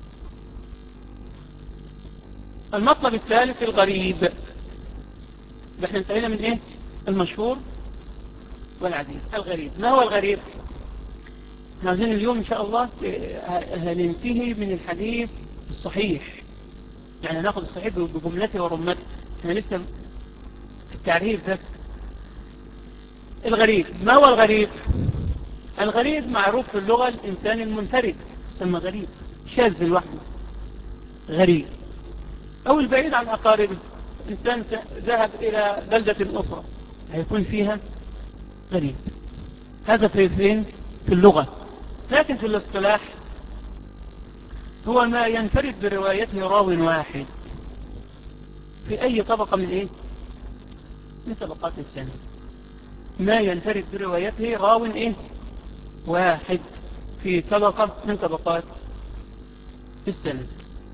المطلب الثالث الغريب. احنا انتهينا من ايه؟ المشهور والعزيز. الغريب، ما هو الغريب؟ عايزين اليوم ان شاء الله هننتهي من الحديث الصحيح، يعني ناخذ الصحيح بجملته ورمته، احنا لسه في التعريف بس. الغريب، ما هو الغريب؟ الغريب معروف في اللغة الإنسان المنفرد، يسمى غريب، شاذ لوحده غريب، أو البعيد عن أقاربه. إنسان ذهب إلى بلدة أخرى هيكون فيها غريب. هذا فين؟ في اللغة. لكن في الاصطلاح هو ما ينفرد بروايته راو واحد في أي طبقة من إيه؟ من طبقات السنة. ما ينفرد بروايته راو إيه؟ واحد في طبقة من طبقات السنة.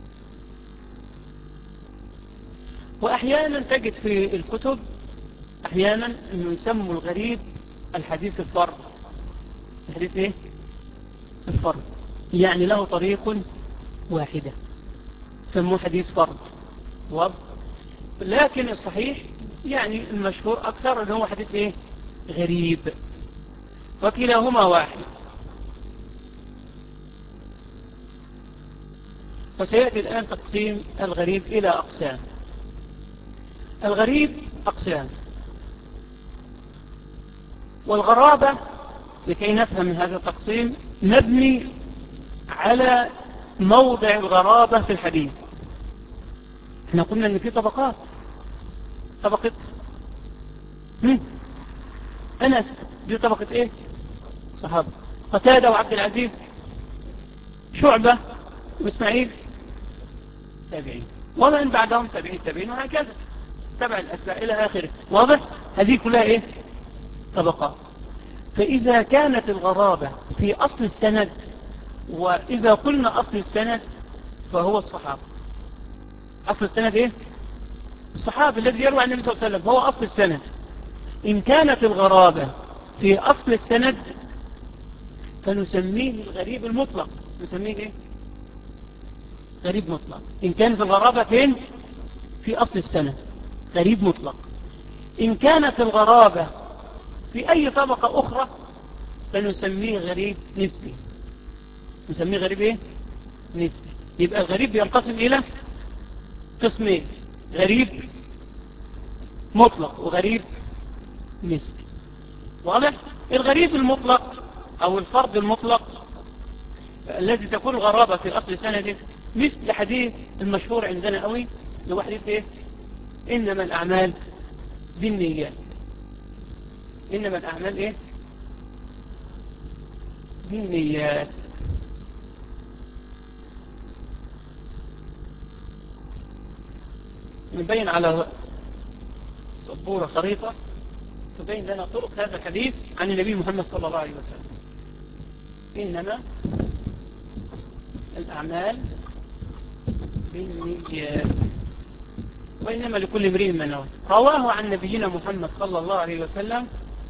وأحيانا تجد في الكتب أحيانا أنه يسموا الغريب الحديث الفرد. الحديث إيه؟ الفرد، يعني له طريق واحدة سموه حديث فرد. لكن الصحيح يعني المشهور أكثر أنه هو حديث إيه؟ غريب، وكلاهما واحد. وسيأتي الآن تقسيم الغريب إلى أقسام. الغريب أقسام، والغرابة لكي نفهم هذا التقسيم نبني على موضع الغرابة في الحديث. احنا قلنا ان في طبقات، طبقة أنس دي طبقة إيه؟ صحابة. قتادة وعبد العزيز، شعبة وإسماعيل، تابعين، ومن بعدهم تابعين وهكذا تبع الأتباع إلى آخره. واضح؟ هذه كلها إيه؟ طبقات. فإذا كانت الغرابة في أصل السند، وإذا قلنا أصل السند فهو الصحابة. أصل السند إيه؟ الصحابي الذي يروي عن النبي صلى الله عليه وسلم هو أصل السند. إن كانت الغرابة في أصل السند فنسميه الغريب المطلق. نسميه إيه؟ غريب مطلق. إن كانت الغرابة فين؟ في أصل السند، غريب مطلق. إن كانت الغرابة في أي طبقة أخرى فنسميه غريب نسبي. نسميه غريب إيه؟ نسبي. يبقى الغريب ينقسم إلى قسمين: غريب مطلق وغريب نسبي. واضح؟ الغريب المطلق أو الفرد المطلق الذي تكون الغرابة في أصل سنده، مثل حديث المشهور عندنا قوي اللي هو حديث إيه؟ إنما الأعمال بالنيات. إنما الأعمال إيه؟ بالنيات. نبين على سبورة خريطة تبين لنا طرق هذا الحديث عن النبي محمد صلى الله عليه وسلم. إنما الأعمال بالنيات وإنما لكل امرئ ما نوى. رواه عن نبينا محمد صلى الله عليه وسلم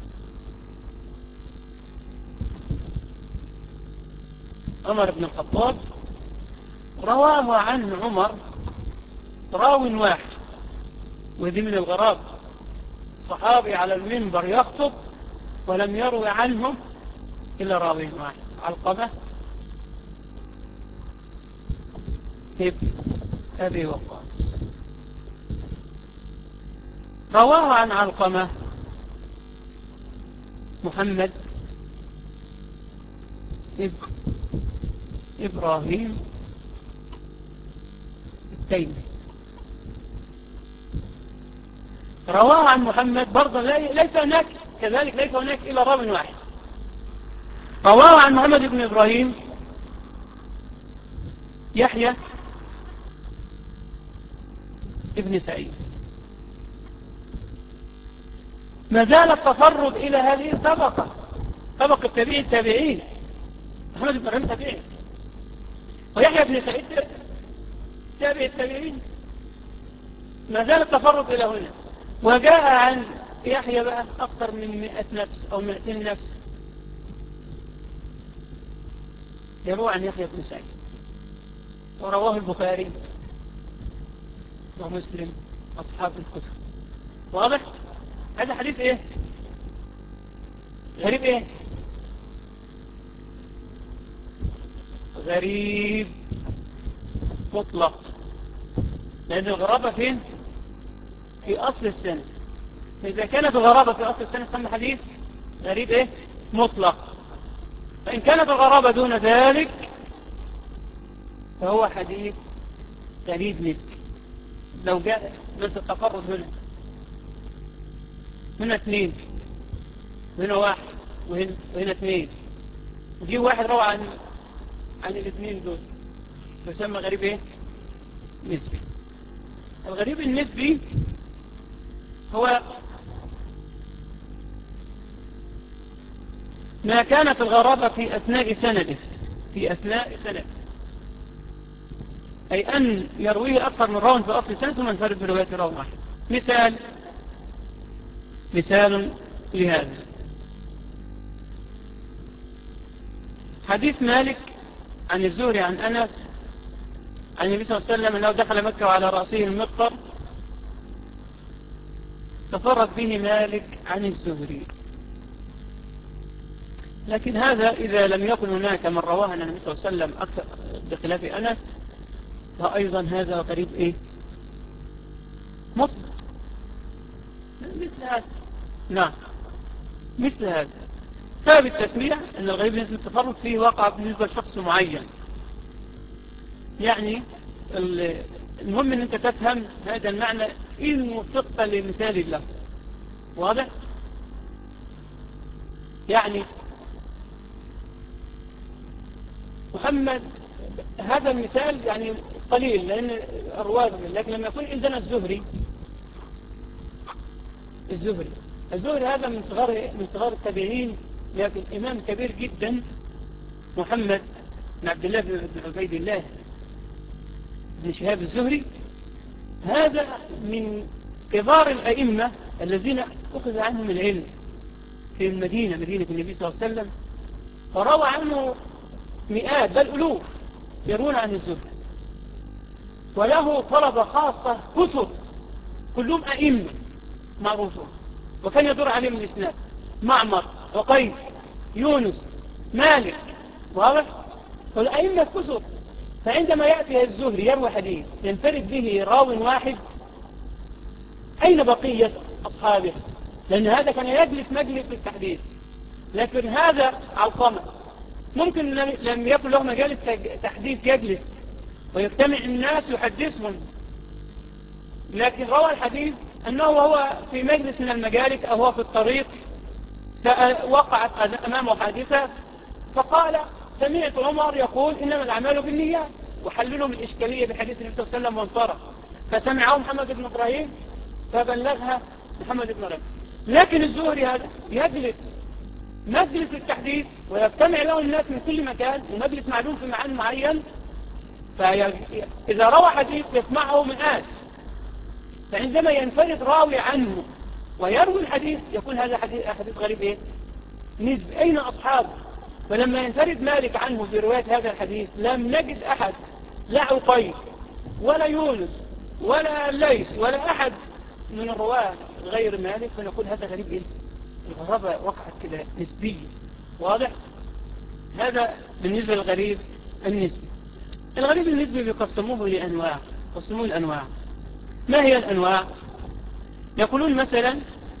عمر بن الخطاب. رواه عن عمر راو واحد، وذي من الغراب، صحابي على المنبر يخطب ولم يروي عنهم إلا راوي واحد، علقمة ابن أبي وقاص. رواه عن علقمة محمد ابن إبراهيم التيمي. رواه عن محمد برضه ليس هناك كذلك، ليس هناك إلا راوي واحد. رواه عن محمد بن إبراهيم يحيى ابن سعيد. ما زال التفرد إلى هذه الطبقة، طبقة التابعين. محمد بن إبراهيم تابعي، ويحيى بن سعيد تابع التابعين. ما زال التفرد إلى هنا. وجاء عن يحيى بقى أكثر من 100 نفس أو 200 نفس يروى عن يحيى بن سعيد، ورواه البخاري ومسلم أصحاب الكتب. واضح؟ هذا حديث إيه؟ غريب إيه؟ غريب مطلق. لأن الغرابة فين؟ في أصل السنة. فإذا كانت الغرابة في أصل السنة سمى حديث غريب إيه؟ مطلق. فإن كانت الغرابة دون ذلك فهو حديث غريب نسبي. لو جاء بس التفرد هنا 2 وهنا 1 وهنا 2، وجي واحد روى عن الاثنين دول يسمى غريب ايه؟ نسبي. الغريب النسبي هو ما كانت الغرابة في أثناء سنده، أي أن يرويه أكثر من راو في أصل سنة ثم ينفرد برواية راو واحد. مثال لهذا حديث مالك عن الزهري عن أنس عن النبي صلى الله عليه وسلم أنه دخل مكة وعلى رأسه المقطر، تفرد به مالك عن الزهري. لكن هذا إذا لم يكن هناك من رواه عن النبي صلى الله عليه وسلم أكثر بخلاف أنس، فأيضا هذا غريب إيه؟ مطلق. مثل هذا، نعم، مثل هذا. سبب التسمية أن الغريب بالنسبة للتفرد فيه واقع بالنسبة لشخص معين. يعني المهم أن أنت تفهم هذا المعنى إن وفقت لمثال الله. واضح؟ يعني محمد، هذا المثال يعني قليل لأن الرواد، لكن لما يكون عندنا الزهري هذا من صغار التابعين، لكن إمام كبير جدا، محمد بن عبد الله بن عبيد الله بن شهاب الزهري، هذا من كبار الأئمة الذين أخذ عنهم العلم في مدينة النبي صلى الله عليه وسلم، فروى عنه مئات بل ألوف يرون عن الزهري، وله طلبة خاصة كثر كلهم أئمة معروفون، وكان يدور عليهم الإسناد: معمر، وقيس، يونس، مالك، واضح؟ والأئمة كثر، فعندما يأتي الزهري يروي حديث ينفرد به راو واحد، أين بقية أصحابه؟ لأن هذا كان يجلس مجلس التحديث، لكن هذا علقمة ممكن لم يكن له مجالس تحديث يجلس ويجتمع الناس يحدثهم، لكن روى الحديث أنه هو في مجلس من المجالس أو هو في الطريق وقعت أمامه حادثة، فقال: سمعت عمر يقول إنما الأعمال بالنيات، وحللوا من الإشكالية بحديث النبي صلى الله عليه وسلم وانصرف، فسمعه محمد بن إبراهيم فبلغها محمد بن إبراهيم. لكن الزهري هذا يجلس مجلس التحديث ويجتمع له الناس من كل مكان، ومجلس معلوم في مكان معين، فإذا روى حديث يسمعه مئات، فعندما ينفرد راوي عنه ويروي الحديث يكون هذا حديث غريب إيه؟ نسبي، أين أصحابه؟ فلما ينفرد مالك عنه في رواية هذا الحديث لم نجد أحد، لا عقيل ولا يونس ولا ليس ولا أحد من الرواة غير مالك، فنقول هذا غريب إيه؟ الغرابة وقعت كده نسبية، واضح؟ هذا بالنسبة للغريب النسبي. الغريب النسبي بيقسموه لأنواع، قسموه الأنواع. ما هي الأنواع؟ يقولون مثلا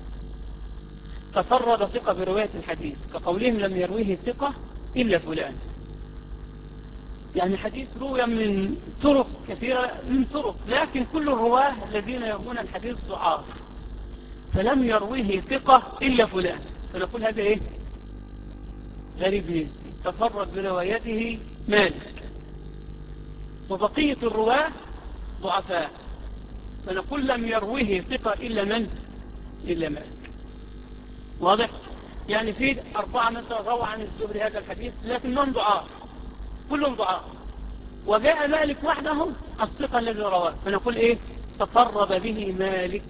تفرد ثقة برواية الحديث، كقولهم لم يرويه ثقة إلا فلان، يعني حديث روي من طرق كثيرة من طرق، لكن كل الرواه الذين يروون الحديث ضعاف، فلم يرويه ثقة إلا فلان، فنقول هذا إيه؟ غريب نسبي، تفرد بروايته مالك، وبقية الرواه ضعفاء، فنقول لم يرويه ثقة إلا من؟ إلا مالك، واضح؟ يعني في 4 مثلا روى عن الزهري هذا الحديث لكنهم ضعاف، كلهم ضعاف، وجاء مالك وحده الثقة الذي رواه، فنقول إيه؟ تفرد به مالك،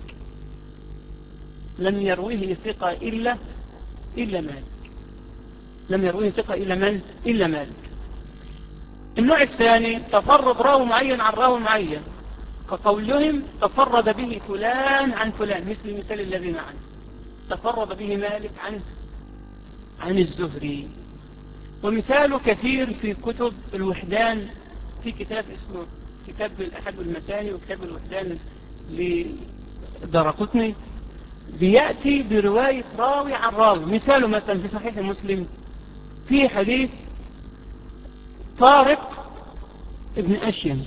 لم يرويه ثقة إلا مالك، لم يرويه ثقة إلا من؟ إلا مالك. النوع الثاني تفرد راوي معين عن راوي معين، كقولهم تفرد به فلان عن فلان، مثل المثال الذي معنا، تفرد به مالك عن الزهري. ومثاله كثير في كتب الوحدان، في كتاب اسمه كتاب الأحد المثاني وكتاب الوحدان لدارقطني، بيأتي برواية راوي عن راوي. مثاله مثلا في صحيح مسلم في حديث طارق ابن أشيم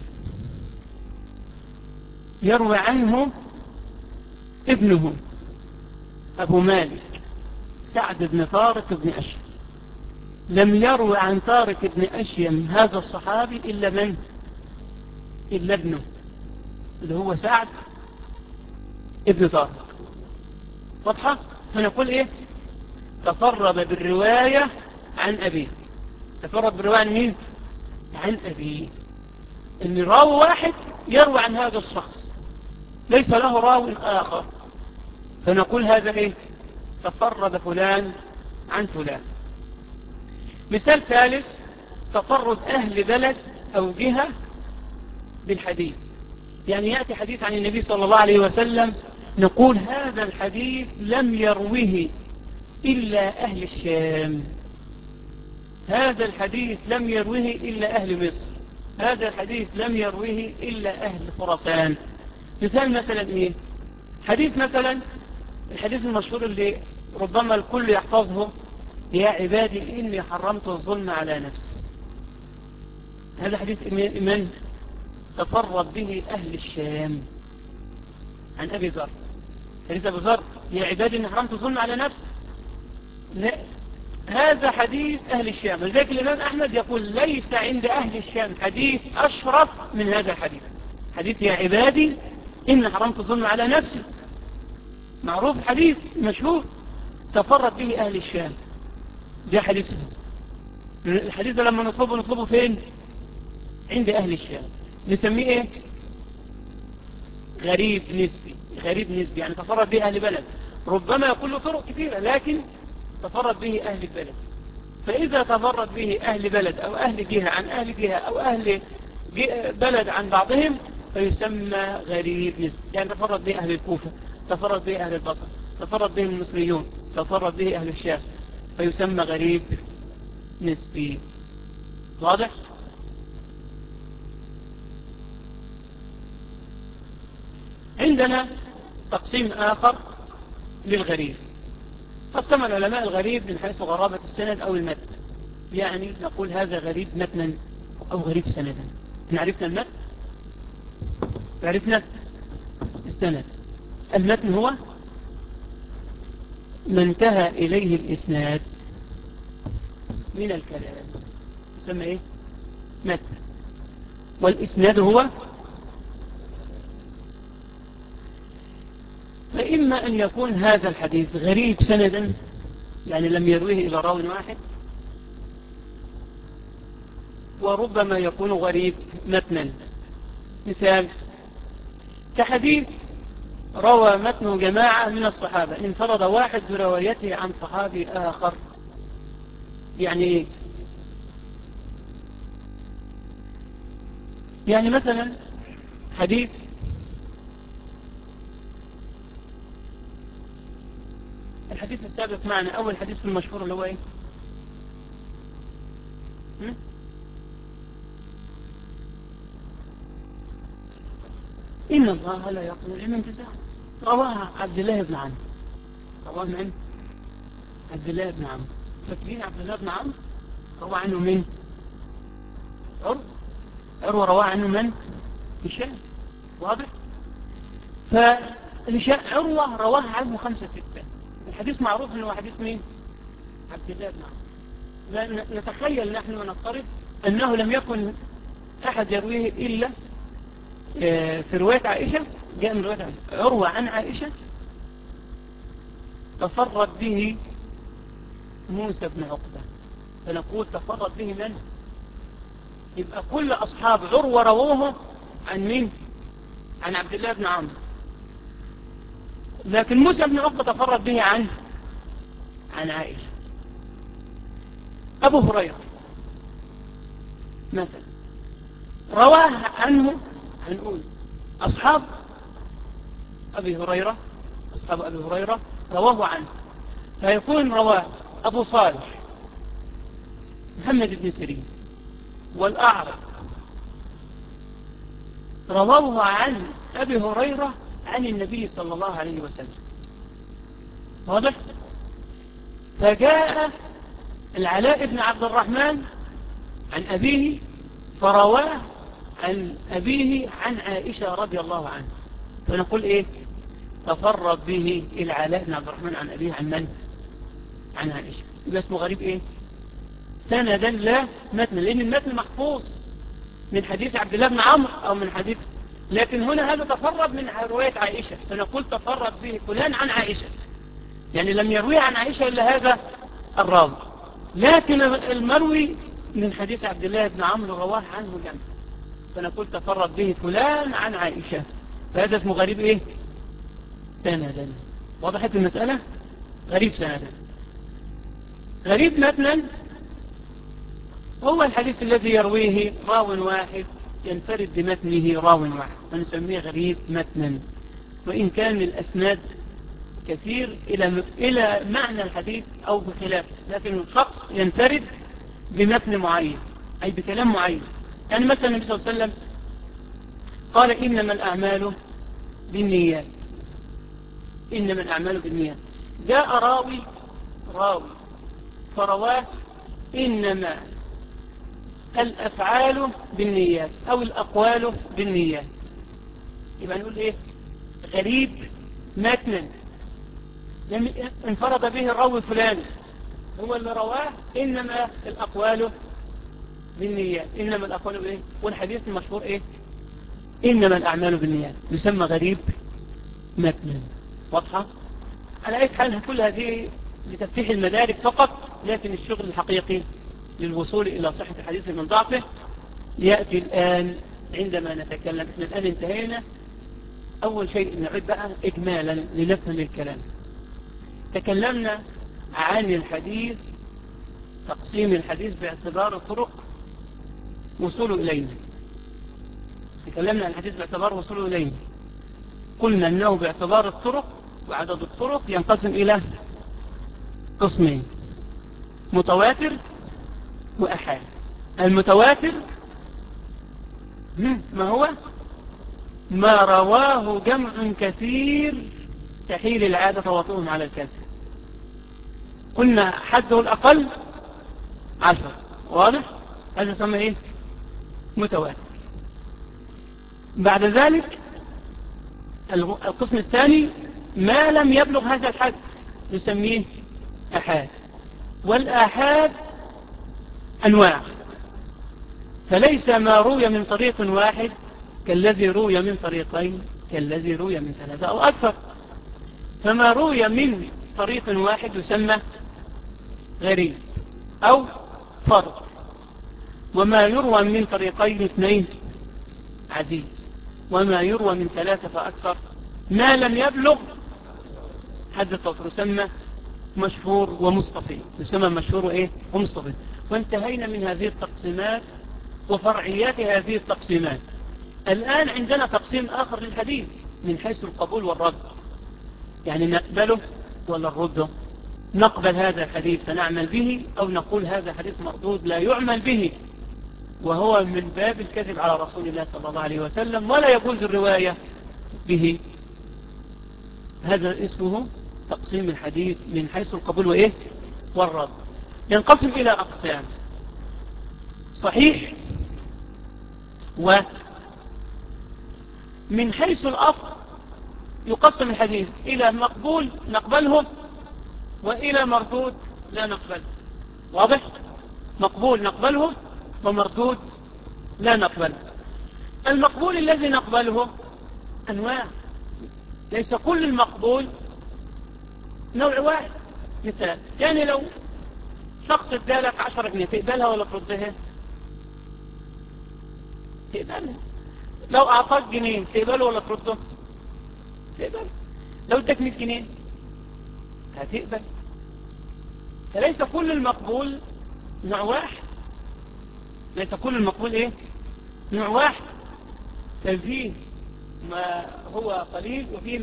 يروي عنه ابنه أبو مالك سعد بن طارق بن أشيم، لم يروي عن طارق بن أشيم هذا الصحابي إلا من؟ إلا ابنه اللي هو سعد ابن طارق، واضحة؟ فنقول إيه؟ تفرد بالرواية عن أبيه، تفرد بالرواية عن مين؟ عن أبيه، إن راوي واحد يروي عن هذا الشخص ليس له راوي آخر، فنقول هذا إيه؟ تفرد فلان عن فلان. مثال ثالث تفرد أهل بلد أو جهة بالحديث، يعني يأتي حديث عن النبي صلى الله عليه وسلم نقول هذا الحديث لم يروه إلا أهل الشام، هذا الحديث لم يروه إلا أهل مصر، هذا الحديث لم يروه إلا أهل خراسان. مثال مثلا إيه؟ حديث مثلا الحديث المشهور اللي ربما الكل يحفظه: يا عبادي إني حرمت الظلم على نفسي، هذا حديث من تفرد به أهل الشام عن أبي ذر، حديث أبي ذر: يا عبادي إني حرمت الظلم على نفسي، لا هذا حديث أهل الشام. ولذلك الإمام أحمد يقول ليس عند أهل الشام حديث أشرف من هذا الحديث. حديث يا عبادي إن حرمت الظلم على نفسي، معروف حديث مشهور تفرد به أهل الشام. ده حديث الحديث ده لما نطلبه فين؟ عند أهل الشام. نسميه إيه؟ غريب نسبي. غريب نسبي يعني تفرد به أهل بلد، ربما يكون له طرق كثيرة لكن تفرد به أهل البلد. فإذا تفرد به أهل بلد أو أهل جهة عن أهل جهة أو أهل بلد عن بعضهم فيسمى غريب نسبي. يعني تفرد به أهل الكوفة، تفرد به أهل البصر، تفرد به المصريون، تفرد به أهل الشام، فيسمى غريب نسبي. واضح؟ عندنا تقسيم آخر للغريب. قسم العلماء الغريب من حيث غرابة السند أو المتن. يعني نقول هذا غريب متنا أو غريب سندا. عرفنا المتن، عرفنا السند. المتن هو ما انتهى إليه الإسناد من الكلام، يسمى إيه؟ متن. والإسناد هو فإما أن يكون هذا الحديث غريب سندا، يعني لم يرويه إلى راو واحد، وربما يكون غريب متنا. مثال كحديث روى متن جماعة من الصحابة انفرد واحد بروايته عن صحابي آخر. يعني إيه؟ يعني مثلا حديث الحديث السابق معنا، أول حديث في المشهور اللي هو إيه؟ إن الله لا يقبل العلم انتزاعا. رواه عبد الله بن عمرو. رواه من عبد الله بن عمرو. فاكرين عبد الله بن عمرو روى عنه من عروة. رواه عنه من هشام. واضح؟ عروة رواه عنه 5-6. الحديث معروف انه حديث مين؟ عبد الله بن عمرو. نتخيل نحن ونفترض انه لم يكن احد يرويه الا في رواية عائشة. جاء من رواية عائشة عروة عن عائشة تفرد به موسى بن عقبة، فنقول تفرد به من؟ يبقى كل أصحاب عروة رووه عن مين؟ عن عبد الله بن عمرو. لكن موسى بن عقبة تفرد به عن عائشة. أبو هريرة مثلا رواه عنه هنقول أصحاب أبي هريرة رواه عنه، فيكون رواه أبو صالح محمد بن سيرين والأعرج رواه عن أبي هريرة عن النبي صلى الله عليه وسلم. واضح؟ فجاء العلاء بن عبد الرحمن عن أبيه فرواه عن أبيه عن عائشة رضي الله عنه، فنقول إيه؟ تفرد به العلاء بن عبد الرحمن عن أبيه عن من؟ عن عائشة. يبقى اسمه غريب إيه؟ سندا لا متن، لأن المتن محفوظ من حديث عبد الله بن عمرو أو من حديث، لكن هنا هذا تفرد من رواية عائشة، فنقول تفرد به فلان عن عائشة، يعني لم يروي عن عائشة إلا هذا الراوي، لكن المروي من حديث عبد الله بن عمرو رواه عنه جمع، فنقول تفرد به فلان عن عائشة، فهذا اسمه غريب إيه؟ سندا. وضحت المسألة؟ غريب سندا. غريب متنا هو الحديث الذي يرويه راو واحد ينفرد بمتنه راو واحد، فنسميه غريب متنا، وإن كان الأسناد كثير إلى معنى الحديث أو بخلافه، لكن الشخص ينفرد بمتن معين أي بكلام معين. يعني مثلا النبي صلى الله عليه وسلم قال إنما الأعمال بالنيات، إنما الأعمال بالنيات. جاء راوي فرواه إنما الأفعال بالنيات أو الأقوال بالنيات، يبقى نقول إيه؟ غريب متنا، انفرد به الراوي فلان هو اللي رواه، إنما الأقوال بالنيات، إنما الأقوال بإيه؟ والحديث المشهور إيه؟ إنما الأعمال بالنيات، يسمى غريب متنا. واضحة؟ على أي حال كل هذه لتفتيح المدارك فقط، لكن الشغل الحقيقي للوصول إلى صحة الحديث من ضعفه يأتي الآن عندما نتكلم. احنا الآن انتهينا. أول شيء نعد بقى إجمالا لنفهم الكلام. تكلمنا عن الحديث، تقسيم الحديث باعتبار الطرق وصوله إلينا. تكلمنا عن الحديث باعتبار وصوله إلينا. قلنا أنه باعتبار الطرق وعدد الطرق ينقسم إلى قسمين: متواتر وأحاد. المتواتر ما هو؟ ما رواه جمع كثير تحيل العادة تواطؤهم على الكسر. قلنا حده الأقل 10. واضح؟ هذا يسمى إيه؟ متواتر. بعد ذلك القسم الثاني ما لم يبلغ هذا الحد نسميه أحاد. والآحاد أنواع، فليس ما روي من طريق واحد كالذي روي من طريقين كالذي روي من 3 أو أكثر. فما روي من طريق واحد يسمى غريب أو فرد، وما يروى من طريقين 2 عزيز، وما يروى من 3 فأكثر ما لم يبلغ حد التواتر يسمى مشهور ومصطفى. يسمى مشهور وإيه؟ ومصطفى. وانتهينا من هذه التقسيمات وفرعيات هذه التقسيمات. الآن عندنا تقسيم آخر للحديث من حيث القبول والرد، يعني نقبله ولا نرده. نقبل هذا الحديث فنعمل به، أو نقول هذا حديث مردود لا يعمل به، وهو من باب الكذب على رسول الله صلى الله عليه وسلم، ولا يجوز الرواية به. هذا اسمه تقسيم الحديث من حيث القبول وإيه؟ والرد. ينقسم إلى أقسام: صحيح، ومن حيث الأصل يقسم الحديث إلى مقبول نقبله، وإلى مردود لا نقبله. واضح؟ مقبول نقبله، ومردود لا نقبله. المقبول الذي نقبله أنواع، ليس كل المقبول نوع واحد. مثال، يعني لو شخص ادالك 10 جنيه تقبلها ولا تردها؟ تقبلها. لو أعطاك جنيه تقبله ولا ترده؟ تقبل. لو اداك 100 جنيه هتقبل. فليس كل المقبول نوع واحد. ليس كل المقبول ايه؟ نوع واحد. فيه ما هو قليل، وفيه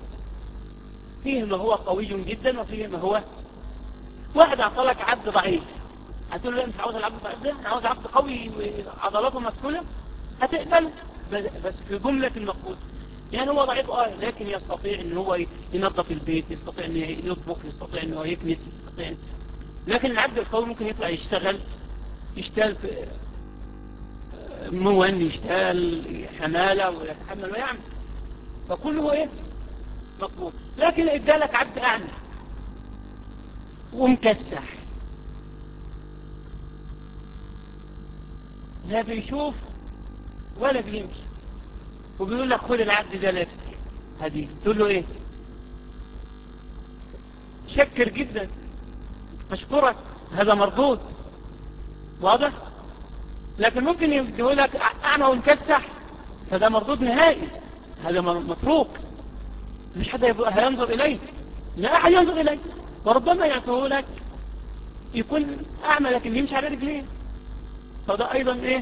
ما هو قوي جدا، وفيه ما هو. واحد اعطلك عبد ضعيف، هتقول له لا مش عاوز العبد الضعيف ده، انا عاوز عبد قوي وعضلاته مفتولة، هتقبله. بس في جملة المقبول، يعني هو ضعيف لكن يستطيع ان هو ينظف البيت، يستطيع ان يطبخ، يستطيع ان هو يكنس، يستطيع. لكن العبد القوي ممكن يطلع يشتغل في مون، يشتغل حمالة ويتحمل ويعمل، فكله ايه؟ مقبول. لكن ادالك عبد اعمى ومكسح، لا بيشوف ولا بيمشي، وبيقول لك خد العبد ده لك هديه، تقول له ايه؟ شكر جدا، اشكرك، هذا مردود. واضح؟ لكن ممكن يقول لك اعمى ومكسح، فده مردود نهائي، هذا متروك، مش حد هينظر اليه، لا احد ينظر اليه. وربما يعطيه لك يكون اعمى لكن يمشي على رجليه، فده ايضا ايه؟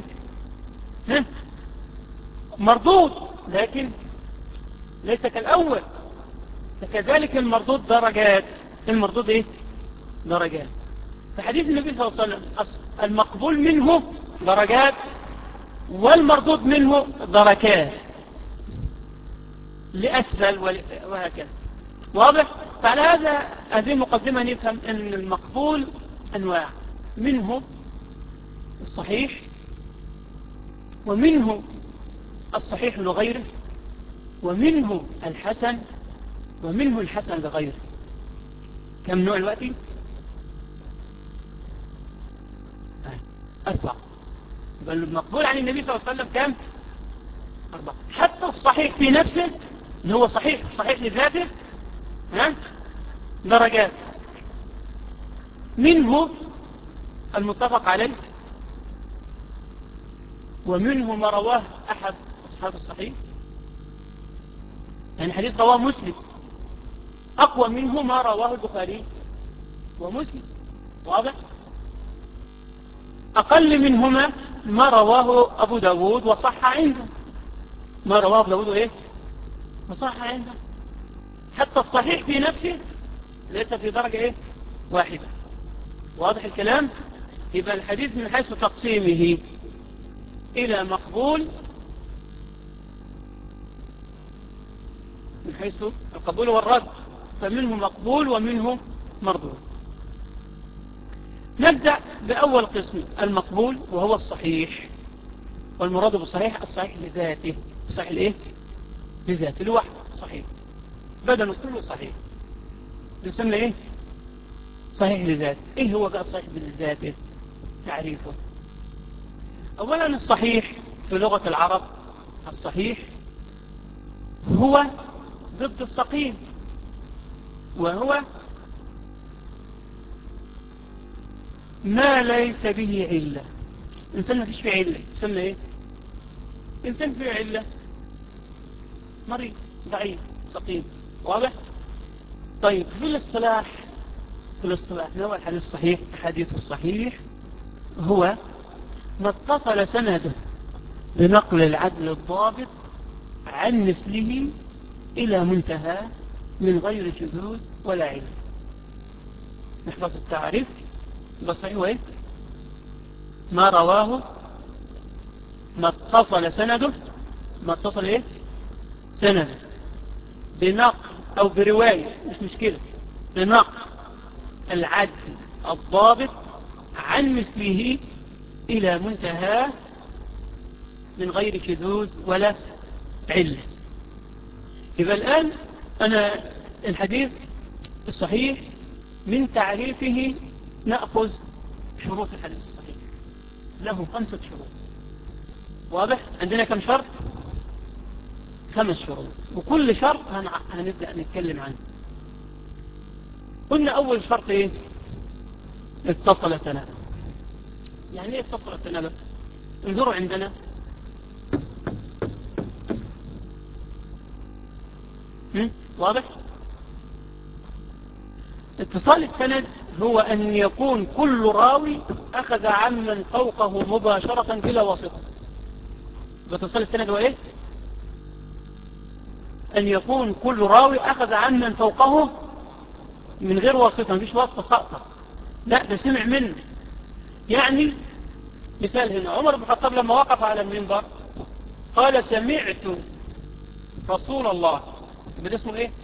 مردود، لكن ليس كالاول. فكذلك المردود درجات. المردود ايه؟ درجات. في حديث النبي صلى الله عليه وسلم المقبول منه درجات، والمردود منه دركات لأسفل وهكذا. واضح؟ فعلى هذه المقدمة نفهم أن المقبول أنواع، منه الصحيح، ومنه الصحيح لغيره، ومنه الحسن، ومنه الحسن لغيره. كم نوع الوقت؟ 4. بل المقبول عن النبي صلى الله عليه وسلم كم؟ 4. حتى الصحيح في نفسه اللي هو صحيح لذاته درجات، منه المتفق عليه، ومنه ما رواه أحد أصحاب الصحيح، يعني حديث رواه مسلم أقوى منه ما رواه البخاري ومسلم، واضح؟ أقل منهما ما رواه أبو داود وصح عنده، ما رواه أبو داود إيه؟ وصح عنده. حتى الصحيح في نفسه ليس في درجة إيه؟ واحدة. واضح الكلام؟ يبقى الحديث من حيث تقسيمه إلى مقبول، من حيث القبول والرد، فمنه مقبول ومنه مردود. نبدأ بأول قسم المقبول، وهو الصحيح، والمراد بالصحيح الصحيح لذاته. الصحيح الايه؟ لذاته لوحده صحيح، بدنه كله صحيح، يسمى ايه؟ صحيح لذاته. ايه هو بقى الصحيح لذاته؟ تعريفه. اولا الصحيح في لغة العرب، الصحيح هو ضد السقيم، وهو ما ليس به علة. إنسان ما فيش فيه علة يسمى إيه؟ إنسان فيه علة، مريض ضعيف سقيم، واضح؟ طيب في الاصطلاح نوع الحديث الصحيح، الحديث الصحيح هو ما اتصل سنده بنقل العدل الضابط عن مثله إلى منتهى من غير شذوذ ولا علة. نحفظ التعريف. الصحيح هو ايه؟ ما رواه ما اتصل ايه؟ سنده بنقل او برواية، مش مشكلة، بنقل العدل الضابط عن مثله الى منتهى من غير شذوذ ولا علة. يبقى الآن أنا الحديث الصحيح من تعريفه نأخذ شروط الحديث الصحيح، له 5 شروط. واضح؟ عندنا كم شرط؟ 5 شروط، وكل شرط هنبدأ نتكلم عنه. قلنا أول شرط إيه؟ اتصل سنده. يعني إيه اتصل سنده؟ انظروا عندنا واضح؟ اتصال السند هو أن يكون كل راوي أخذ عمن فوقه مباشرة بلا واسطة. اتصال السند هو إيه؟ أن يكون كل راوي أخذ عمن فوقه من غير واسطة، مفيش واسطة ساقطة، لا ده سمع منه. يعني مثال هنا عمر بن الخطاب لما وقف على المنبر قال سمعت رسول الله، يبقى اسمه ايه؟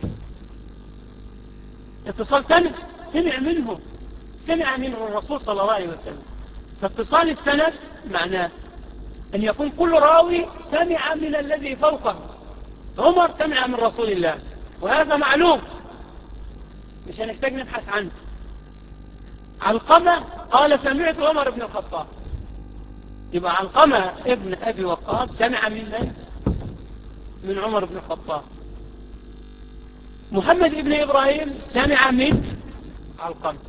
اتصال سند، سمع منه الرسول صلى الله عليه وسلم. فاتصال السند معناه أن يكون كل راوي سمع من الذي فوقه. عمر سمع من رسول الله، وهذا معلوم مش هنحتاج نبحث عنه. علقمة قال سمعت عمر بن الخطاب، يبقى علقمة ابن أبي وقاص سمع من عمر بن الخطاب. محمد ابن إبراهيم سمع من علقمة،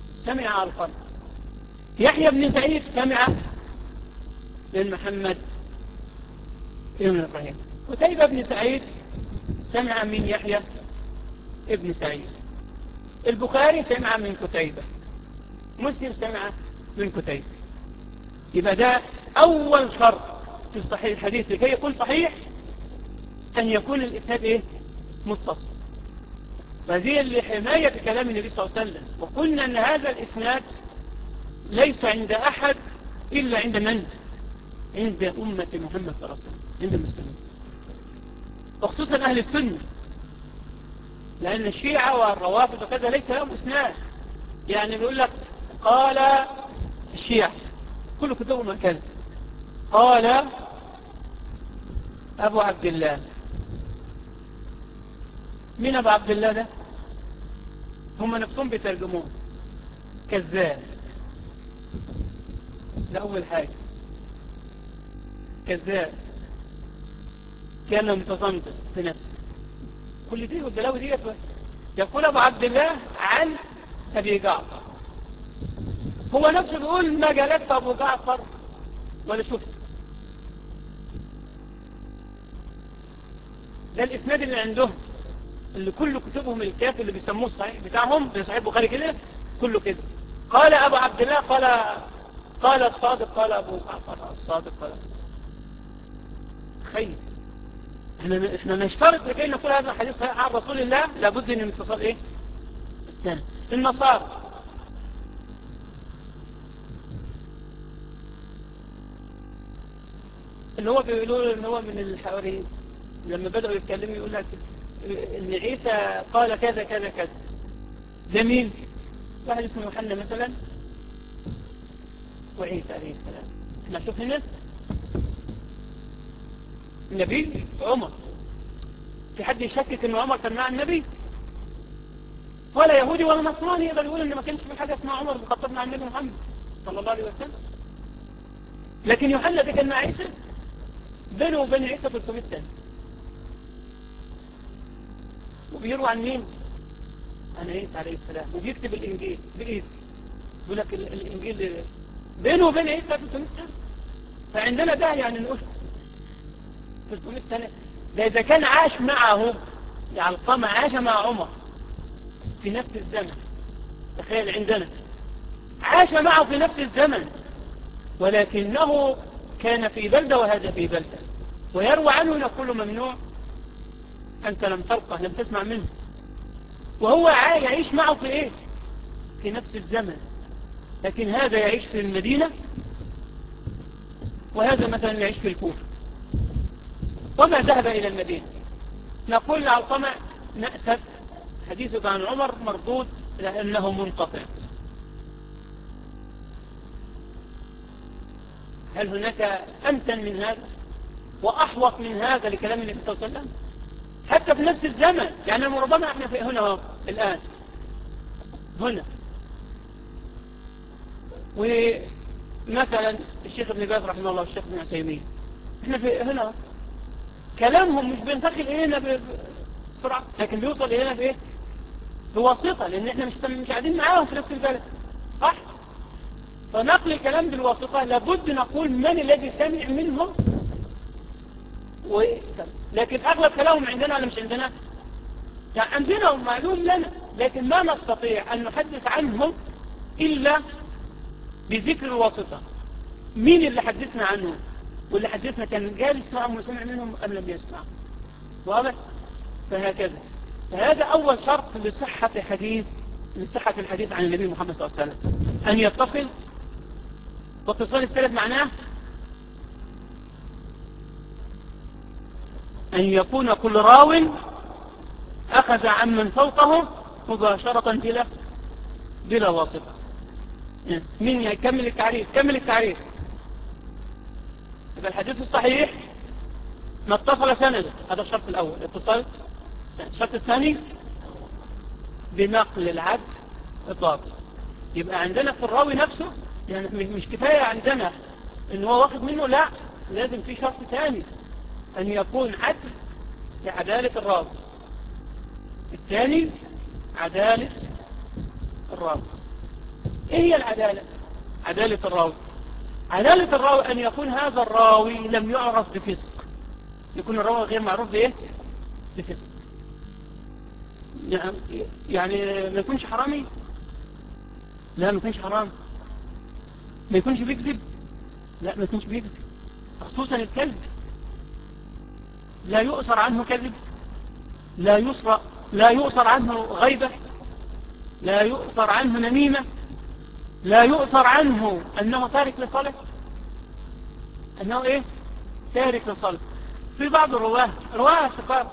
يحيى بن سعيد سمع من محمد ابن إبراهيم. قتيبة بن سعيد سمع من يحيى ابن سعيد. البخاري سمع من قتيبة، مسلم سمع من قتيبة. يبقى ده أول شرط في الصحيح الحديث لكي يكون صحيح، أن يكون الإسناد إيه؟ متصل. فهذه لحماية كلام النبي صلى الله عليه وسلم. وقلنا أن هذا الإسناد ليس عند أحد إلا عند من؟ عند أمة محمد صلى الله عليه وسلم، عند المسلمين، وخصوصا أهل السنة، لأن الشيعة والروافض وكذا ليس لهم إسناد. يعني بيقول لك قال الشيعة كل كتبهم هكذا، قال أبو عبد الله. مين أبو عبد الله ده؟ هم نفسهم بيترجمون كذاب. ده أول حاجة. كذاب، كان متصمتا في نفسه. كل دي والبلاوي دي يقول أبو عبد الله عن أبي جعفر، هو نفسه بيقول ما جلست أبو جعفر ولا شفت. ده الإسناد اللي عندهم، اللي كل كتبهم الكافي اللي بيسموه الصحيح بتاعهم في صحيح البخاري كده كله كده. قال أبو عبد الله قال الصادق، قال أبو جعفر الصادق، قال خير. احنا نشترط لكي نقول هذا الحديث صحيح عن رسول الله لابد ان اتصال ايه؟ استنى. النصارى اللي هو بيقولوا ان هو من الحواريين، لما بدأوا يتكلموا يقول لك ان عيسى قال كذا كذا كذا. ده مين؟ واحد اسمه يوحنا مثلا وعيسى عليه السلام. احنا شوف هنا النبي عمر، في حد يشكك ان عمر كان مع النبي؟ ولا يهودي ولا نصراني يقدر يقول ان ما كانش في حاجه اسمها عمر بن مع النبي محمد صلى الله عليه وسلم. لكن يوحنا ده كان مع عيسى، بينه وبين عيسى 300 سنه. وبيروى عن مين؟ عن عيسى عليه السلام، وبيكتب الانجيل بايده. يقول لك الانجيل بينه وبين عيسى 300 سنه. فعندنا ده يعني نقول 300 سنه. ده إذا كان عاش معه، يعني القمع عاش مع عمر في نفس الزمن. تخيل عندنا عاش معه في نفس الزمن، ولكنه كان في بلدة وهذا في بلدة، ويروى عنه يقول ممنوع، أنت لم تلقه، لم تسمع منه. وهو يعيش معه في إيه؟ في نفس الزمن. لكن هذا يعيش في المدينة، وهذا مثلا يعيش في الكوفة، وما ذهب إلى المدينة. نقول لعلقمة نأسف، حديثك عن عمر مردود لأنه منقطع. هل هناك أمتن من هذا وأحوط من هذا لكلام النبي صلى الله عليه وسلم؟ حتى في نفس الزمن. يعني ربما احنا في هنا الآن هنا، ومثلا الشيخ ابن باز رحمه الله والشيخ ابن عثيمين، احنا في هنا كلامهم مش بينتقل إلينا بسرعة، لكن بيوصل إلينا بإيه؟ بواسطة، لأن احنا مش قاعدين معاهم في نفس البلد، صح؟ فنقل الكلام بالواسطة لابد نقول من الذي سمع منهم لكن أغلب كلامهم عندنا ولا مش عندنا؟ يعني عندنا ومعلوم لنا، لكن ما نستطيع أن نحدث عنهم إلا بذكر الواسطة. مين اللي حدثنا عنهم؟ واللي حدثنا كان جالس معهم وسمع منهم أم لم يسمع؟ واضح؟ فهكذا. فهذا أول شرط لصحة الحديث عن النبي محمد صلى الله عليه وسلم، أن يتصل. واتصال السند معناه أن يكون كل راو أخذ عمن فوقه مباشرة بلا واسطة. مين يكمل التعريف؟ كمل التعريف. يبقى الحديث الصحيح ما اتصل سنده، هذا الشرط الأول، اتصال سند. الشرط الثاني بنقل العدل الضابط. يبقى عندنا في الراوي نفسه، يعني مش كفاية عندنا ان هو واخد منه، لا، لازم في شرط ثاني، ان يكون عدل لعدالة الراوي. الثاني عدالة الراوي. ايه هي العدالة؟ عدالة الراوي، عدالة الراوي ان يكون هذا الراوي لم يعرف بفسق، يكون الراوي غير معروف بايه؟ بفسق. يعني ما يكونش حرامي، لا ما يكونش حرام، ما يكونش بيكذب، لا ما يكونش بيكذب، خصوصا الكذب لا يؤثر عنه كذب، لا يؤثر عنه غيبة، لا يؤثر عنه نميمة، لا يؤثر عنه أنه تارك لصلاة، أنه إيه؟ تارك لصلاة. في بعض رواه ثقات،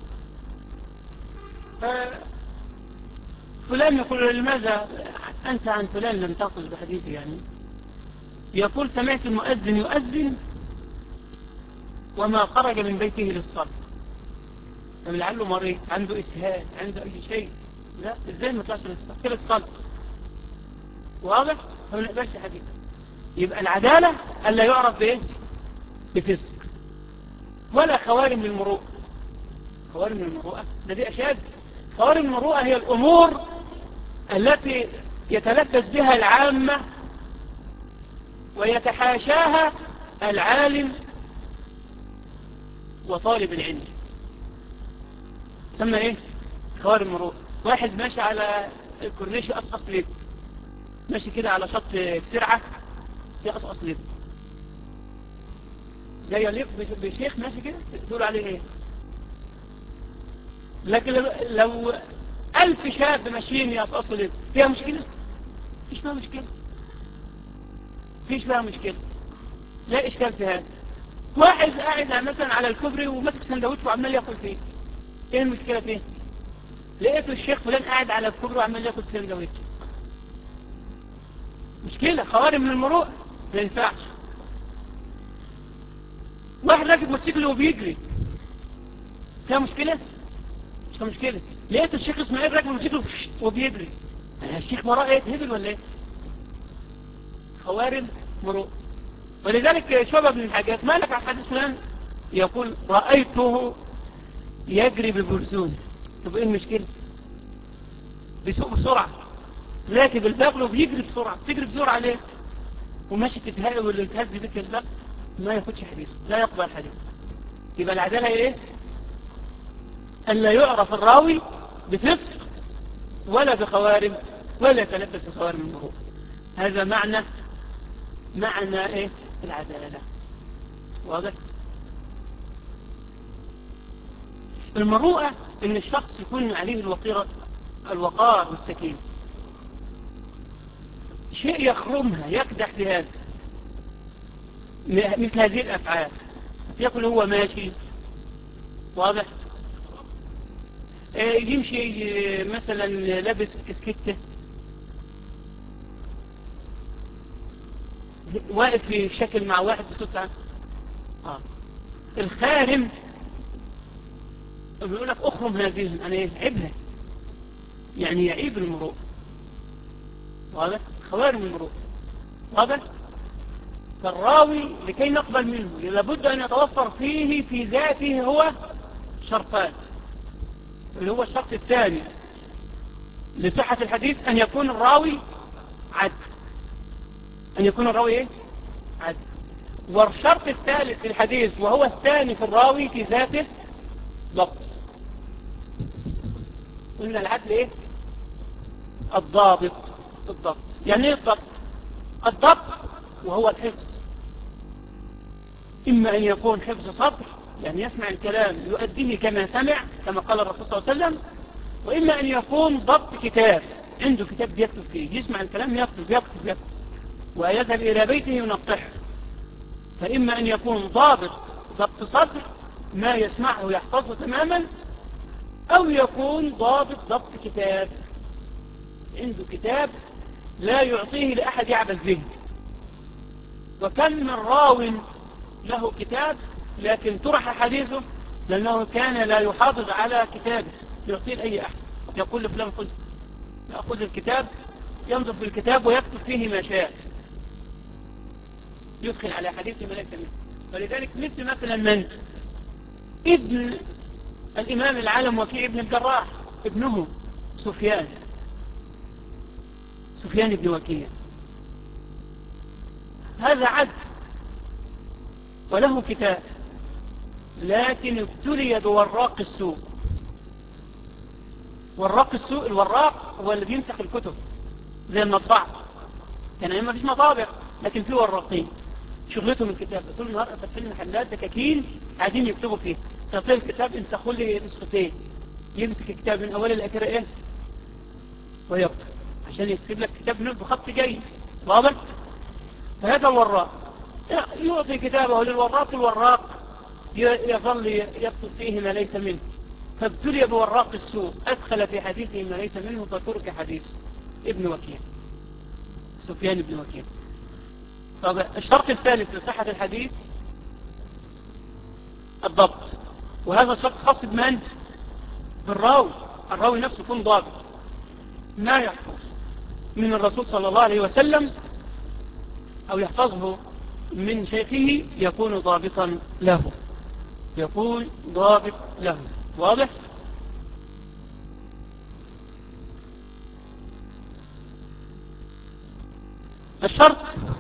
فلان يقول لماذا أنت عن فلان لم تصل بحديثه؟ يعني يقول سمعت المؤذن يؤذن وما خرج من بيته للصلاة. لعله مريض، عنده إسهال، عنده أي شيء، لا، إزاي ما طلعش للصلاة؟ كل الصلاة واضح؟ فما نقبلش حديث. يبقى العدالة ألا يعرف بإيه؟ بفسق ولا خوارم للمروءة. خوارم للمروءة دي أشياء. خوارم المروءة هي الأمور التي يتلبس بها العامة ويتحاشاها العالم وطالب العلم. سمى ايه؟ خوارم المروءة. واحد ماشي على الكورنيش يقصقص ليه، ماشي كده على شط ترعة يقصقص ليه، ده يليق بشيخ ماشي كده تقول عليه ايه؟ لكن لو 1000 شاب ماشيين يقصقصوا ليه فيها مشكلة؟ فيش فيها مشكلة، فيش فيها مشكلة، لا إشكال في هذا. واحد قاعد مثلا على الكوبري وماسك سندوتش وعمال ياكل فيه، ايه المشكلة فيه؟ لقيته الشيخ فلان قاعد على الكوبري وعمال ياكل سندوتش، مشكلة. خوارم من المروءة ما ينفعش. واحد راكب موتوسيكل وبيجري فيها مشكلة؟ مش فيها مشكلة. لقيت الشيخ اسماعيل راكب موتوسيكل وبيجري، الشيخ وراه ايه؟ تهبل ولا ايه؟ خوارم مروءة. ولذلك شعبة بن الحجاج مالك عن حديث فلان يقول رأيته يجري ببرزون. طب ايه المشكلة؟ بيسوق بسرعة، راكب البغل وبيجري بسرعة. تجري بسرعة ليه؟ وماشي تتهاء واللي تهز بك البغل ما ياخدش حديثه، لا يقبل حديث. يبقى العدالة ايه؟ أن لا يعرف الراوي بفسق ولا بخوارم ولا يتلبس بخوارم المروءة. هذا معنى ايه؟ العدالة. واضح؟ المروءة ان الشخص يكون عليه الوقار والسكينة. شيء يخرمها يكدح بهذا مثل هذه الأفعال، يقول هو ماشي. واضح؟ يمشي مثلا لابس كسكته، واقف في شكل مع واحد بصوت عالي. الخارم بيقول لك اخرم هذه، يعني ايه؟ عيبها، يعني يعيب المروءة. واضح؟ خوارم المروءة. واضح؟ فالراوي لكي نقبل منه لابد ان يتوفر فيه في ذاته هو شرطان، اللي هو الشرط الثاني لصحة الحديث أن يكون الراوي عدل. أن يكون الراوي إيه؟ عدل. والشرط الثالث في الحديث وهو الثاني في الراوي في ذاته ضبط. قلنا العدل إيه؟ الضابط. الضبط يعني إيه الضبط؟ الضبط وهو الحفظ، إما أن يكون حفظ صدر يعني يسمع الكلام يؤديه كما سمع كما قال الرسول صلى الله عليه وسلم، وإما أن يكون ضبط كتاب، عنده كتاب بيكتب فيه، يسمع الكلام يكتب ويذهب إلى بيته ينطحه. فإما أن يكون ضبط صدر ما يسمعه يحفظه تماما، أو يكون ضبط كتاب، عنده كتاب لا يعطيه لأحد يعبث به. وكم من راو له كتاب لكن طرح حديثه لأنه كان لا يحافظ على كتابه، يعطيه لأي أحد، يقول لفلان خذ، يأخذ الكتاب ينظر في الكتاب ويكتب فيه ما شاء، يدخل على حديثه ما ليس منه. ولذلك مثلا من ابن الإمام العالم وكيع ابن الجراح، ابنه سفيان بن وكيع، هذا عدل وله كتاب، لكن ابتلي بوراق السوء. وراق السوء، الوراق هو اللي بيمسح الكتب زي المطبعة، كان ما فيش مطابع لكن في وراقين شغلتهم الكتاب، طول النهار فاتحين محلات دكاكين قاعدين يكتبوا فيه، تعطيه الكتاب انسخوا لي نسختين، يمسك الكتاب من اوله لاخره ايه ويكتب عشان يكتب لك كتاب بخط جيد. واضح؟ فهذا الوراق يعطي كتابه للوراق، الوراق يظل يكتب فيه ما ليس منه، فابتلي بوراق السوء، أدخل في حديثه ما ليس منه فترك حديث ابن وكيع، سفيان بن وكيع. الشرط الثالث لصحة الحديث الضبط، وهذا الشرط خاص بمن؟ بالراوي. الراوي نفسه يكون ضابط، ما يحفظ من الرسول صلى الله عليه وسلم أو يحفظه من شيخه يكون ضابطا له، يكون ضابط له. واضح؟ الشرط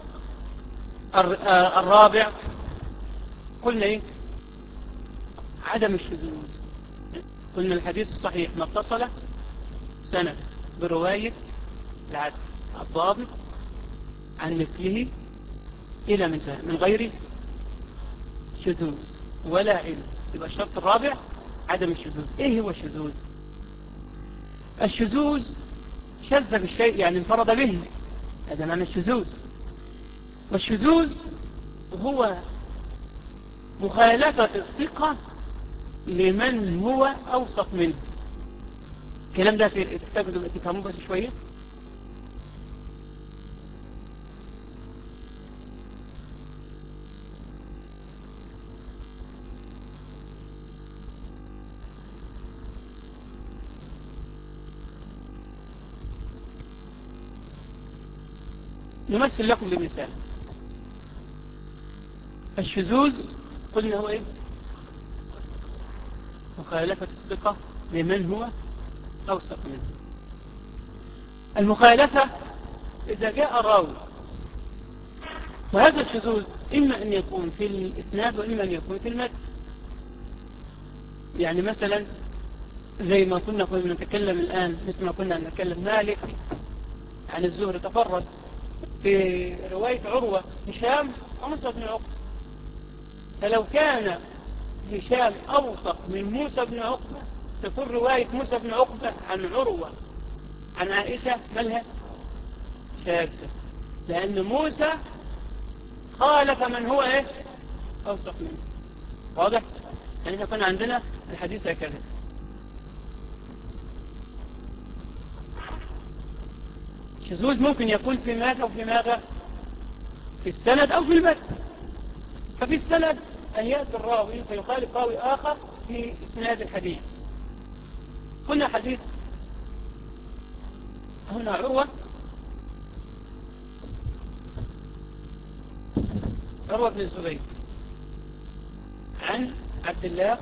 الرابع قلنا ايه؟ عدم الشذوذ. قلنا الحديث الصحيح ما اتصل سند برواية العدل الضابط عن مثله إلى منتهى من غير شذوذ ولا علم. يبقى الشرط الرابع عدم الشذوذ. ايه هو الشذوذ؟ الشذوذ شذ بالشيء يعني انفرد به، هذا معنى الشذوذ. والشذوذ هو مخالفة الثقة لمن هو أوثق منه. الكلام ده تحتاجوا تفهموه بس شوية. نمثل لكم بمثال. الشذوذ قلنا هو ايه؟ مخالفة الثقة لمن هو أوثق منه. المخالفة إذا جاء راوي، وهذا الشذوذ إما أن يكون في الإسناد وإما أن يكون في المتن. يعني مثلا زي ما كنا نتكلم الآن، مثل ما كنا نتكلم مالك عن الزهري تفرد في رواية عروة هشام وموسى بن عقبة. فلو كان هشام أوثق من موسى بن عقبة تكون رواية موسى بن عقبة عن عروة عن عائشة مالها شاذة، لأن موسى خالف من هو إيه أوثق منه. واضح؟ يعني احنا كنا عندنا الحديث هكذا. الشذوذ ممكن يكون في ماذا وفي ماذا؟ في السند أو في المتن. ففي السند أن يأتي الراوي فيخالف راوي آخر في إسناد الحديث. هنا حديث، هنا عروة بن الزبير عن عبد الله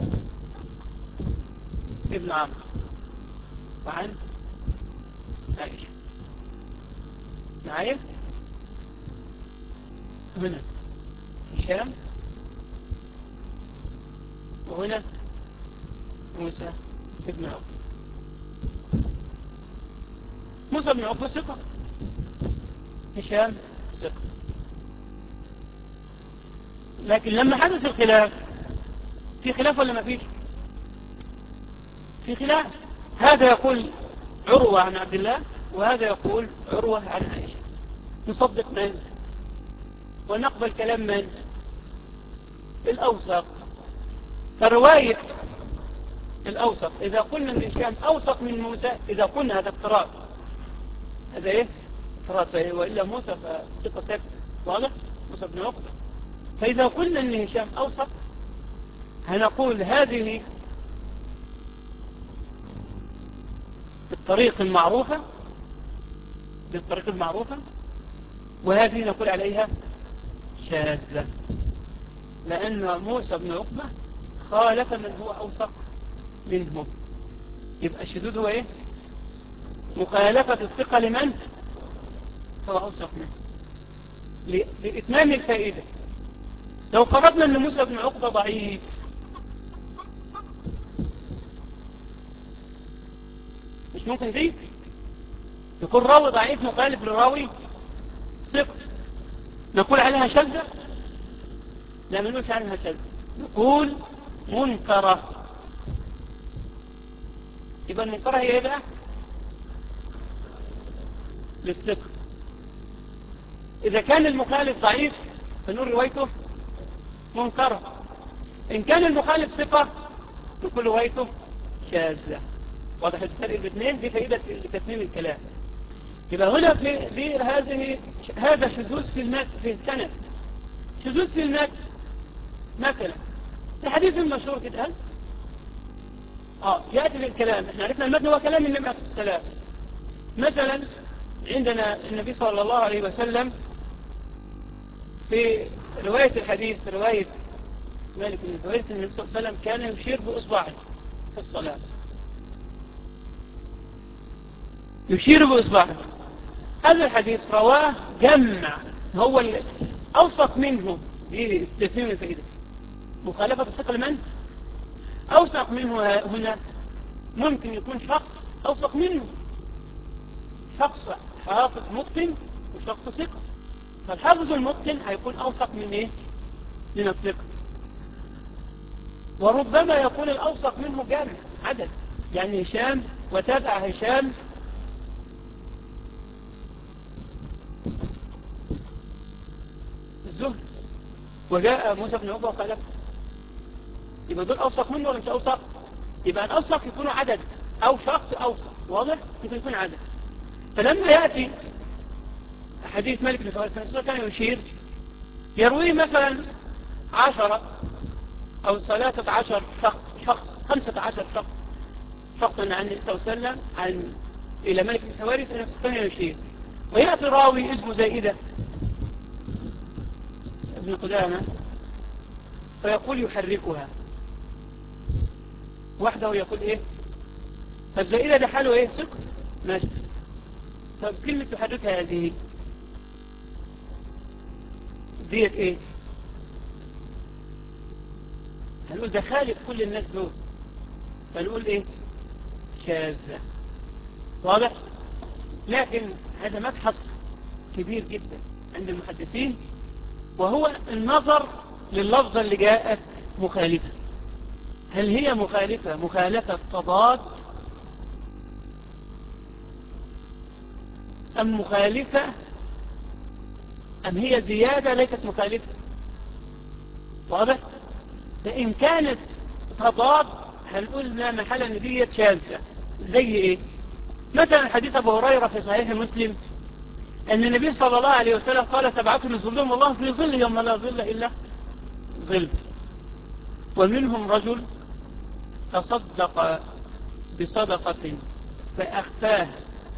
ابن عمرو وعن عائشة. معايا؟ هنا هشام وهنا موسى ابن عقبة. موسى بن عقبة ثقة، هشام ثقة. لكن لما حدث الخلاف، في خلاف ولا ما فيش؟ في خلاف. هذا يقول عروة عن عبد الله وهذا يقول عروة عن عائشة. نصدق من ونقبل كلام من؟ الأوثق. فرواية الأوثق إذا قلنا أن هشام أوثق من موسى، إذا قلنا هذا افتراض، هذا إيه؟ افتراض. وإلا موسى فثقة ثابتة. واضح؟ موسى بن عقبة. فإذا قلنا أن هشام أوثق هنقول هذه بالطريق المعروفة، بالطريق المعروفة، وهذه نقول عليها شاذة، لأن موسى بن عقبة خالف من هو أوثق منه. يبقى الشذوذ هو إيه؟ مخالفة الثقة لمن هو أوثق منه. لإتمام الفائدة، لو فرضنا أن موسى بن عقبة ضعيف، مش ممكن دي يكون راوي ضعيف مخالف لراوي ثقة، نقول عليها شاذة؟ لا، ما نقولش عنها شاذة، نقول منكرة. يبقى المنكرة هي ايه بقى؟ للثقة. إذا كان المخالف ضعيف فنقول روايته منكرة. إن كان المخالف ثقة نقول روايته شاذة. واضح الفرق بالاثنين؟ دي فائدة لتتميم الكلام. يبقى هنا في هذا شذوذ في المتن، في السند. شذوذ في المتن مثلا الحديث المشهور كده يأتي بالكلام. احنا عرفنا المتن هو كلام النبي عليه الصلاة والسلام. مثلا عندنا النبي صلى الله عليه وسلم في رواية الحديث، رواية مالك بن الحويرث، النبي صلى الله عليه وسلم كان يشير بإصبعه في الصلاة، يشير بإصبعه. هذا الحديث رواه جمع، هو أوثق منه، دي تفهم الفائدة، مخالفة الثقة لمن؟ أوثق منه هنا ممكن يكون شخص أوثق منه، شخص حافظ متقن وشخص ثقة، فالحافظ المتقن هيكون أوثق من إيه؟ من الثقة. وربما يكون الأوثق منه جامع عدد، يعني هشام وتابع هشام الزهد وجاء موسى بن عقبة وخالفه، يبقى دول أوثق منه ولا مش أوثق؟ يبقى الأوثق يكون عدد أو شخص أوثق، واضح؟ يكون عدد. فلما يأتي حديث مالك بن الحويرث كان يشير، يرويه مثلا 10 أو 13 شخص 15 شخص عن النبي صلى الله عليه وسلم إلى مالك بن الحويرث أنه كان يشير، ويأتي راوي اسمه زائدة ابن قدامة فيقول يحركها وحده، يقول إيه؟ طب زائدة ده حاله إيه؟ ثقة، ماشي. طب كلمة تحركها هذه ديت إيه؟ هنقول ده خالف كل الناس دول، فنقول إيه؟ شاذة، واضح؟ لكن هذا مبحث كبير جدا عند المحدثين، وهو النظر لللفظة اللي جاءت مخالفة، هل هي مخالفة تضاد أم مخالفة أم هي زيادة ليست مخالفة؟ واضح؟ فإن كانت تضاد هنقول لا محل ان ديت شاذة. زي ايه؟ مثلا حديث ابو هريرة في صحيح مسلم ان النبي صلى الله عليه وسلم قال 7 يظلهم الله في ظل يوم لا ظل الا ظل، ومنهم رجل تصدق بصدقة فأخفاها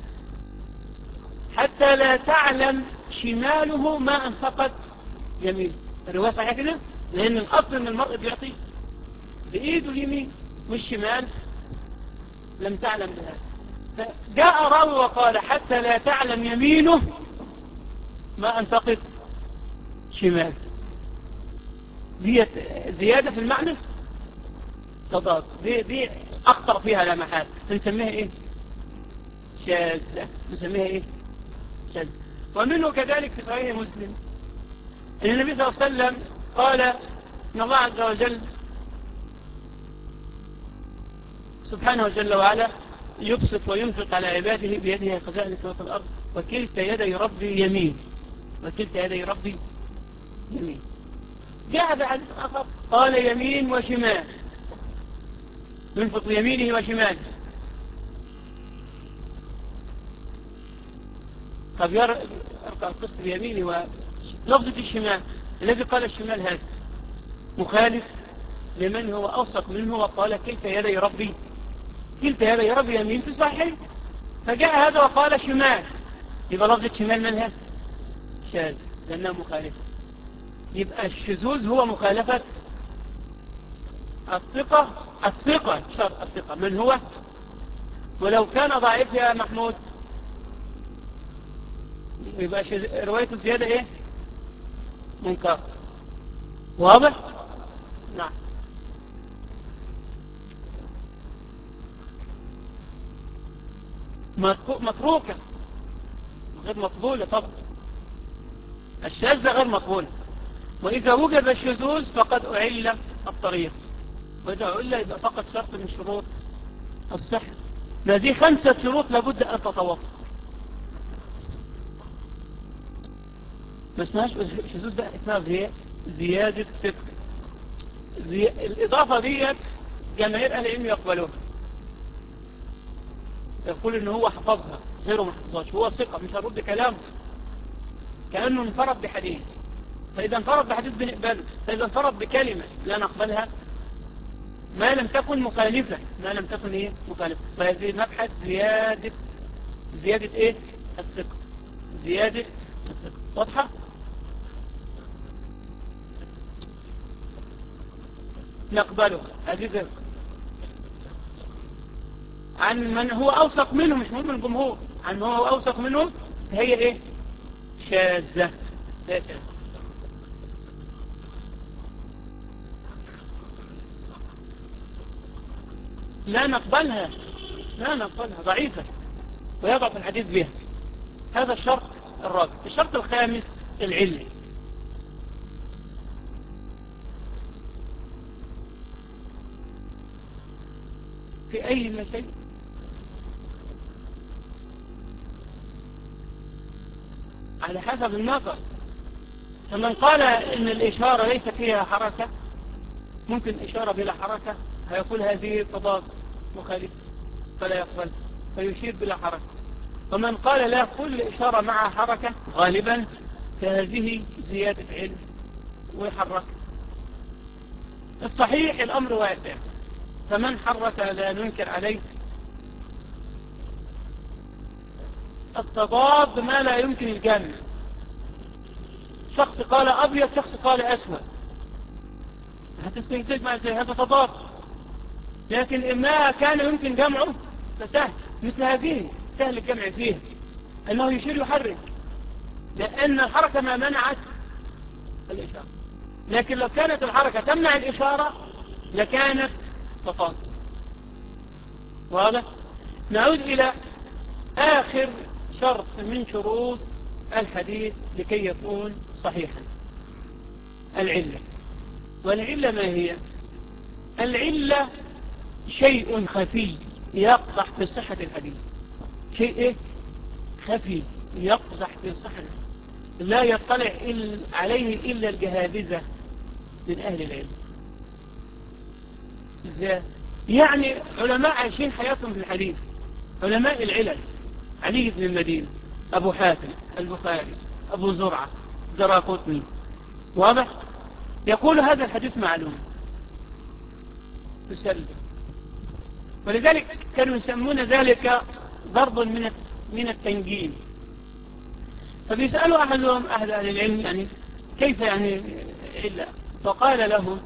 حتى لا تعلم شماله ما أنفقت يمينه. الرواية صحيحة كده، لأن الأصل أن المرء بيعطي بإيده اليمين والشمال لم تعلم بها، فجاء راوي وقال حتى لا تعلم يمينه ما أنفقت شماله. دي زيادة في المعنى تضاد، دي أخطر فيها لا محال، نسميها إيه؟ شاذة، نسميها إيه؟ شاذة. ومنه كذلك في صحيح مسلم أن النبي صلى الله عليه وسلم قال إن الله عز وجل سبحانه وجل وعلا يبسط وينفق على عباده بيده خزائن السماوات والأرض وكلتا يدي ربي يمين، وكلتا يدي ربي يمين. جاء بحديث آخر قال يمين وشمال، ينفق بيمينه وشماله. طب يرقى القسط بيمينه ولفظة الشمال، الذي قال الشمال هذا مخالف لمن هو أوثق منه وقال كلتا يدي ربي، كلتا يدي ربي يمين في صحيح، فجاء هذا وقال شمال، يبقى لفظة شمال منها شاذ لأنها مخالفة. يبقى الشذوذ هو مخالفة الثقة شرط الثقة من هو، ولو كان ضعيف يا محمود يبقى رواية الزيادة ايه؟ منكر. واضح؟ نعم. متروكة غير مقبولة طبعا، الشاذة غير مقبولة. وإذا وجد الشذوذ فقد أعل الطريق، وإذا أعل يبقى فقط شرط من شروط الصحة. هذه 5 شروط لابد أن تتوافق. ما اسمهاش شذوذ بقى، اسمها زيادة صدق. الإضافة دي جماهير أهل العلم يقبلوها، يقول إن هو حفظها غيره ما حفظهاش، هو ثقة مش هرد كلامه كأنه انفرد بحديث، فإذا انفرد بحديث بنقبله، فإذا انفرد بكلمة لا نقبلها ما لم تكن مخالفة، ما لم تكن ايه مخالفة. فهذه مبحث زيادة ايه الثقة، زيادة الثقة. واضحة؟ نقبله هذه عن من هو أوثق منه، مش مهم الجمهور، عن هو أوثق منه هي إيه؟ شاذة. لا نقبلها ضعيفة ويضعف الحديث بها. هذا الشرط الرابع. الشرط الخامس العلة. في أي مكان على حسب النظر. فمن قال إن الإشارة ليس فيها حركة، ممكن إشارة بلا حركة، هيقول هذه تضاد مخالف فلا يقبل، فيشير بلا حركة. ومن قال لا، كل إشارة مع حركة غالبا فهذه زيادة علم ويحرك. الصحيح الأمر واسع، فمن حرك لا ننكر عليه. التضاد ما لا يمكن الجمع، شخص قال أبيض، شخص قال أسود، هتستنتج مع زي هذا تضاد. لكن ما كان يمكن جمعه فسهل، مثل هذه سهل الجمع فيها، أنه يشير يحرك، لأن الحركة ما منعت الإشارة. لكن لو كانت الحركة تمنع الإشارة لكانت تضاد. واضح؟ نعود إلى آخر شرط من شروط الحديث لكي يكون صحيحا، العلة. والعلة ما هي؟ العلة شيء خفي يقضح في صحة الحديث. شيء خفي يقضح في صحة، لا يطلع عليه إلا الجهابذة من أهل العلم. إزاي؟ يعني علماء عايشين حياتهم في الحديث، علماء العلل، علي بن المدينة، أبو حاتم، البخاري، أبو زرعة، دراقطني. واضح؟ يقول هذا الحديث معلوم تسلم، ولذلك كانوا يسمون ذلك ضرب من التنجيم. فبيسألوا أحدهم أهل العلم يعني كيف يعني إلا، فقال لهم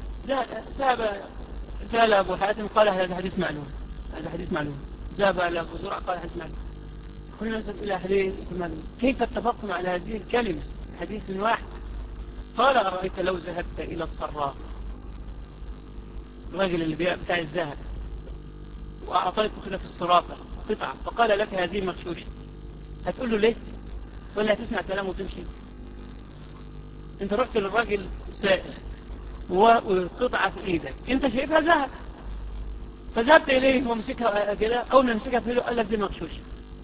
سأل أبو حاتم قال هذا حديث معلوم، هذا حديث معلوم. ذهب إلى أبو زرعة قال حديث معلوم. قلنا نسأل إلى حديث معلوم، كيف اتفقتم على هذه الكلمة حديث واحد؟ قال أرأيت لو ذهبت إلى الصراء، الراجل اللي بتاع الذهب، وأعطيته كده في الصرافة قطعة، فقال لك هذه مغشوشة، هتقول له ليه؟ ولا هتسمع كلامه وتمشي؟ انت رحت للراجل سائل وقطعة في ايدك، انت شايفها ذهب، فذهبت اليه ومسكها كده، اول ما مسكها في ايده قال لك دي مغشوشة،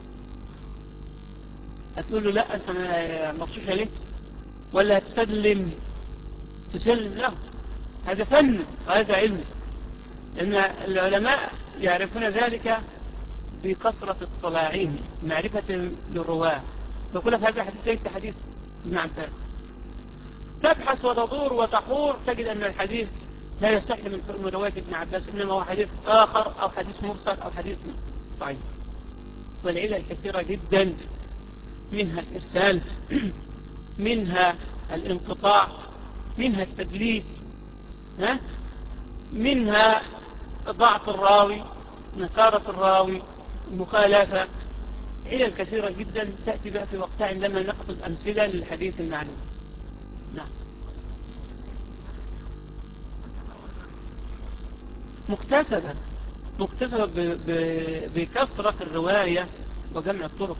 هتقول له لا انت مغشوشة ليه؟ ولا هتسلم له؟ هذا فن وهذا علم، لأن العلماء يعرفون ذلك بكثرة اطلاعهم، معرفة للرواة. فقل لك هذا حديث ليس حديث ابن عباس، تبحث وتدور وتحور تجد أن الحديث لا يصح من رواية ابن عباس، إنما هو حديث آخر أو حديث مرسل أو حديث ضعيف. والعلل كثيرة جدا، منها الإرسال، منها الانقطاع، منها التدليس، منها ضعف الراوي، نكارة الراوي، مخالفة. علل كثيرة جدا تأتي بها في وقتها عندما نأخذ أمثلة للحديث المعلوم. نعم. مكتسبة بكثرة الرواية وجمع الطرق،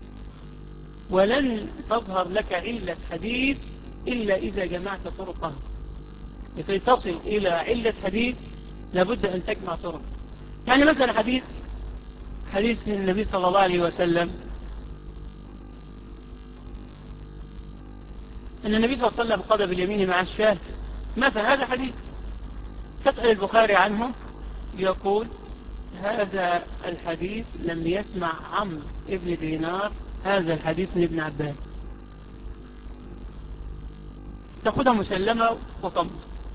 ولن تظهر لك علة حديث إلا إذا جمعت طرقه. لكي تصل إلى علة حديث لابد أن تجمع طرق. يعني مثلا حديث النبي صلى الله عليه وسلم أن النبي صلى الله عليه وسلم قضى باليمين مع الشاه مثلا، هذا حديث. تسأل البخاري عنه يقول هذا الحديث لم يسمع عمرو ابن دينار هذا الحديث من ابن عباس، تأخذها مسلمة وطمس.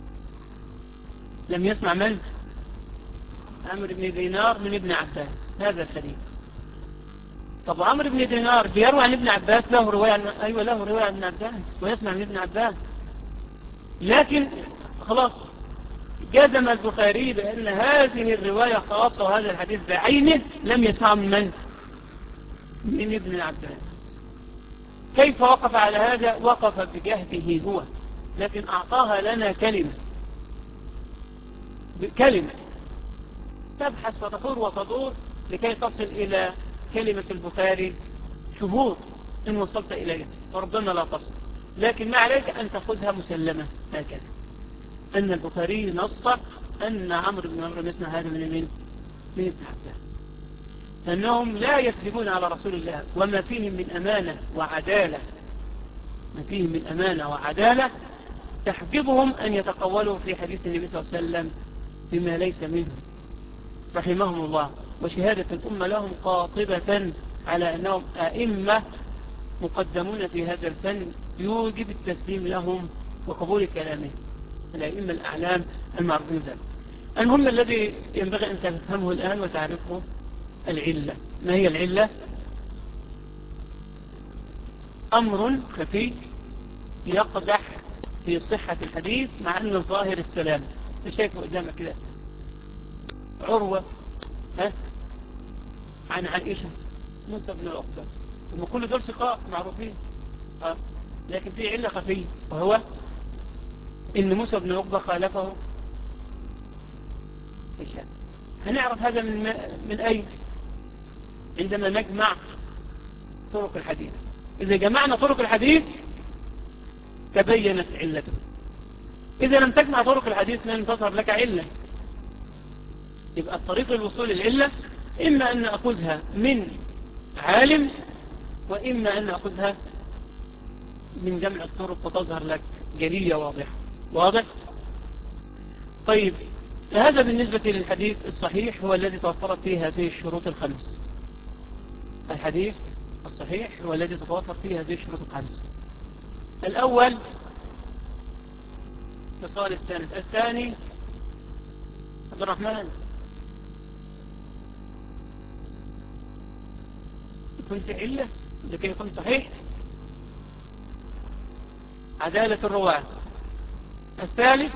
لم يسمع من؟ عمرو بن دينار من ابن عباس هذا الحديث. طب عمرو بن دينار بيروي عن ابن عباس، له رواية أيوة له رواية عن ابن عباس ويسمع من ابن عباس، لكن خلاص جزم البخاري بأن هذه الرواية خاصة وهذا الحديث بعينه لم يسمع من من؟ من ابن عبد العزيز. كيف وقف على هذا؟ وقف بجهده هو، لكن أعطاها لنا كلمة تبحث وتدور وتدور لكي تصل إلى كلمة البخاري شهور إن وصلت إليها، وربما لا تصل، لكن ما عليك أن تأخذها مسلمة هكذا، أن البخاري نص أن عمرو بن عمرو يسمع هذا من ابن عباس، أنهم لا يكذبون على رسول الله، وما فيهم من أمانة وعدالة، ما فيهم من أمانة وعدالة تحجبهم أن يتقولوا في حديث النبي صلى الله عليه وسلم بما ليس منه، رحمهم الله. وشهادة الأمة لهم قاطبة على أنهم أئمة مقدمون في هذا الفن يوجب التسليم لهم وقبول كلامهم، الأئمة الأعلام المعروفين ذلك. المهم الذي ينبغي أن تفهمه الآن وتعرفه العلة. ما هي العلة؟ أمر خفي يقدح في صحة الحديث مع أن الظاهر السلام. شايفه قدامك كده عروة عن عائشة موسى بن عقبة، ثم كل دول ثقات معروفين، لكن في علة خفية، وهو إن موسى بن عقبة خالفه في شأن. هنعرف هذا من أي؟ عندما نجمع طرق الحديث. إذا جمعنا طرق الحديث تبينت علته. إذا لم تجمع طرق الحديث لن تظهر لك علة. يبقى الطريق للوصول للعلة إما أن نأخذها من عالم، وإما أن نأخذها من جمع الطرق وتظهر لك جلية واضحة. واضح؟ طيب، هذا بالنسبة للحديث الصحيح هو الذي توفرت فيه هذه الشروط الخمس. الحديث الصحيح هو الذي تتوفر فيه هذه الشروط الخمس. الأول اتصال السند، الثاني عبد الرحمن يكون في علة لكي يكون صحيح، عدالة الرواة. الثالث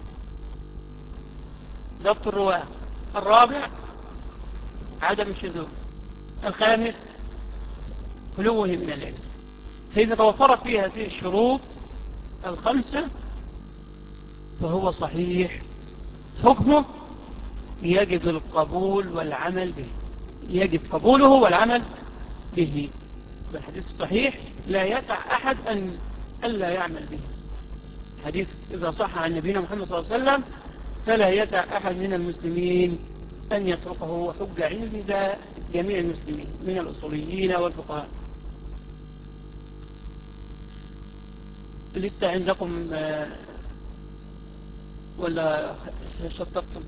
ضبط الرواة. الرابع عدم الشذوذ. الخامس خلوه من العلم. فإذا توفرت فيه هذه الشروط الخمسة فهو صحيح، حكمه يجب القبول والعمل به، يجب قبوله والعمل به. بالحديث الصحيح لا يسع أحد أن ألا يعمل به. الحديث إذا صح عن نبينا محمد صلى الله عليه وسلم فلا يسع أحد من المسلمين أن يتركه حجة عند جميع المسلمين من الأصوليين والفقهاء. لسه عندكم ولا شطبتم؟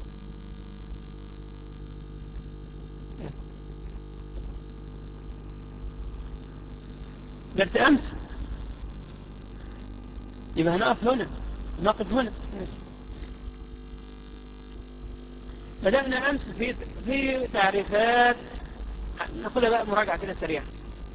درس أمس، يبقى هنقف هنا، نقف هنا. بدأنا أمس في تعريفات، ناخدها بقى مراجعة كده سريعة.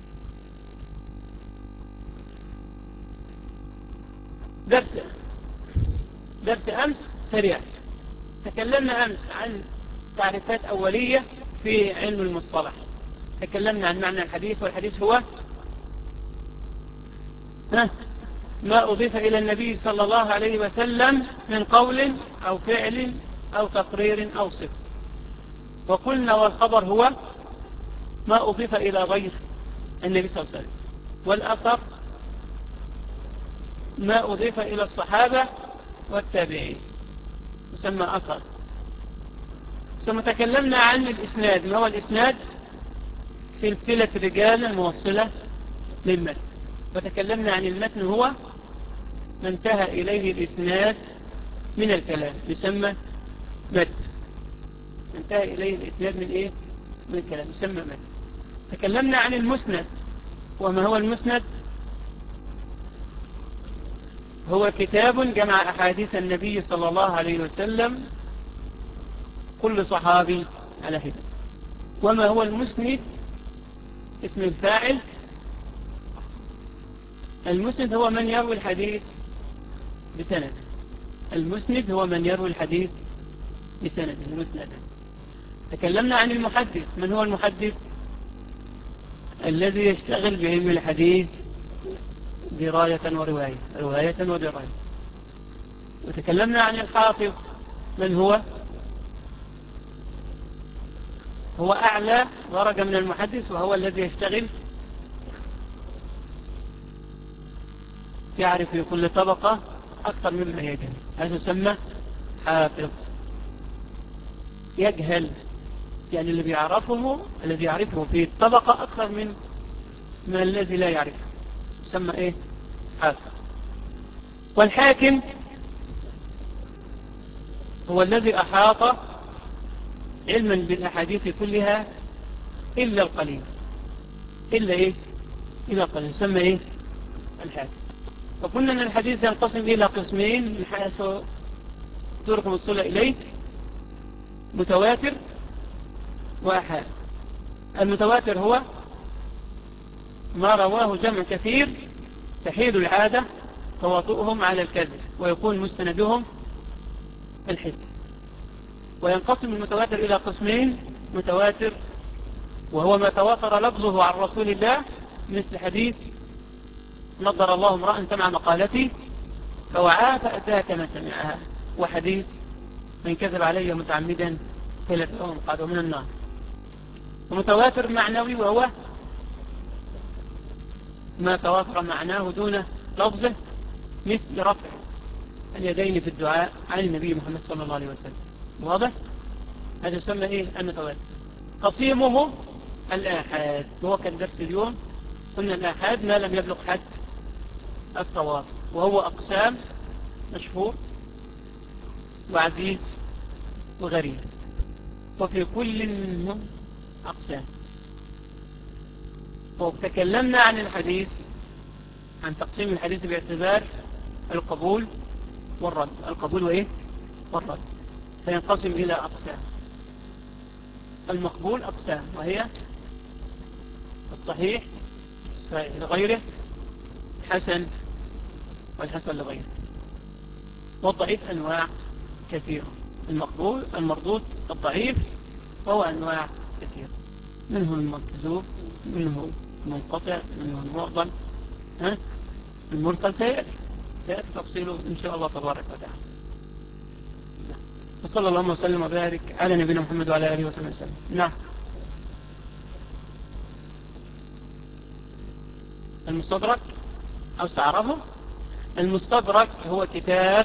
درس أمس سريع. تكلمنا أمس عن تعريفات أولية في علم المصطلح. تكلمنا عن معنى الحديث، والحديث هو ما أضيف إلى النبي صلى الله عليه وسلم من قول أو فعل أو تقرير أو صفة. وقلنا والخبر هو ما أضيف إلى غير النبي صلى الله عليه وسلم. والأثر ما أضيف إلى الصحابة والتابعين يسمى أثر. ثم تكلمنا عن الإسناد. ما هو الإسناد؟ سلسلة رجال الموصلة للمتن. وتكلمنا عن المتن هو ما انتهى إليه الإسناد من الكلام يسمى متن. انتهى إليه الإسناد من إيه؟ من الكلام يسمى متن. تكلمنا عن المسند. وما هو المسند؟ هو كتاب جمع أحاديث النبي صلى الله عليه وسلم كل صحابي على حدة. وما هو المسند؟ اسم الفاعل. المسند هو من يروي الحديث بسند. المسند هو من يروي الحديث بسند مسندا. تكلمنا عن المحدث. من هو المحدث؟ الذي يشتغل بعلم الحديث دراية ورواية، رواية ودراية. وتكلمنا عن الحافظ. من هو؟ هو أعلى درجة من المحدث، وهو الذي يشتغل يعرف في كل طبقة أكثر مما يجهل، هذا يسمى حافظ. يجهل يعني الذي يعرفه في الطبقة أكثر من الذي لا يعرفه، يسمى إيه؟ حافظ. والحاكم هو الذي أحاط علما بالأحاديث كلها إلا القليل. إلا إيه؟ إلا القليل، يسمى إيه؟ الحاكم. وقلنا أن الحديث ينقسم إلى قسمين من حيث طرق الوصول إليه: متواتر وآحاد. المتواتر هو ما رواه جمع كثير تحيل العادة تواطؤهم على الكذب، ويكون مستندهم الحس. وينقسم المتواتر إلى قسمين: متواتر وهو ما تواتر لفظه عن رسول الله، مثل حديث نظر الله امرأ سمع مقالتي فوعاها فأتاها كما سمعها، وحديث من كذب علي متعمدا فلتأه مقعده من النار. ومتواتر معنوي وهو ما تواتر معناه دون لفظه، مثل رفع اليدين في الدعاء عن النبي محمد صلى الله عليه وسلم. واضح؟ هذا يسمى إيه؟ المتواتر. قسيمه الآحاد، وهو كان درس اليوم قلنا الآحاد ما لم يبلغ حد التواتر، وهو أقسام: مشهور وعزيز وغريب، وفي كل منهم أقسام. وتكلمنا عن الحديث، عن تقسيم الحديث باعتبار القبول والرد. القبول وإيه؟ والرد. فينقسم إلى أقسام. المقبول أقسام، وهي الصحيح لغيره، حسن والحسن لغيره. والضعيف أنواع كثيرة: المقبول، المردود، الضعيف، وهو أنواع كثيرة، منه المكذوب، منه المنقطع، منه المعضل، المرسل. سيأتي تفصيله إن شاء الله تبارك وتعالى. وصلى الله وسلم وبارك على نبينا محمد وعلى آله وصحبه وسلم. نعم. المستدرك أو استعرفه. المستدرك هو كتاب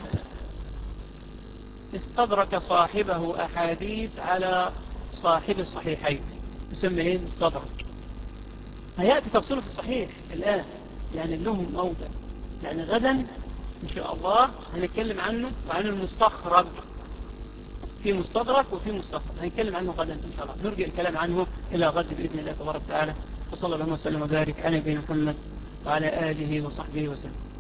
استدرك صاحبه أحاديث على صاحب الصحيحين، يسمى إيه؟ مستدرك. هيأتي تفصيله في الصحيح الآن، يعني لهم موضع، يعني غدا إن شاء الله هنتكلم عنه وعن المستخرج. في مستدرك وفي مستخرج، هنتكلم عنه غدا إن شاء الله. نرجع الكلام عنه إلى غد بإذن الله تبارك وتعالى. وصلى الله وسلم وبارك على نبينا محمد وعلى آله وصحبه وسلم.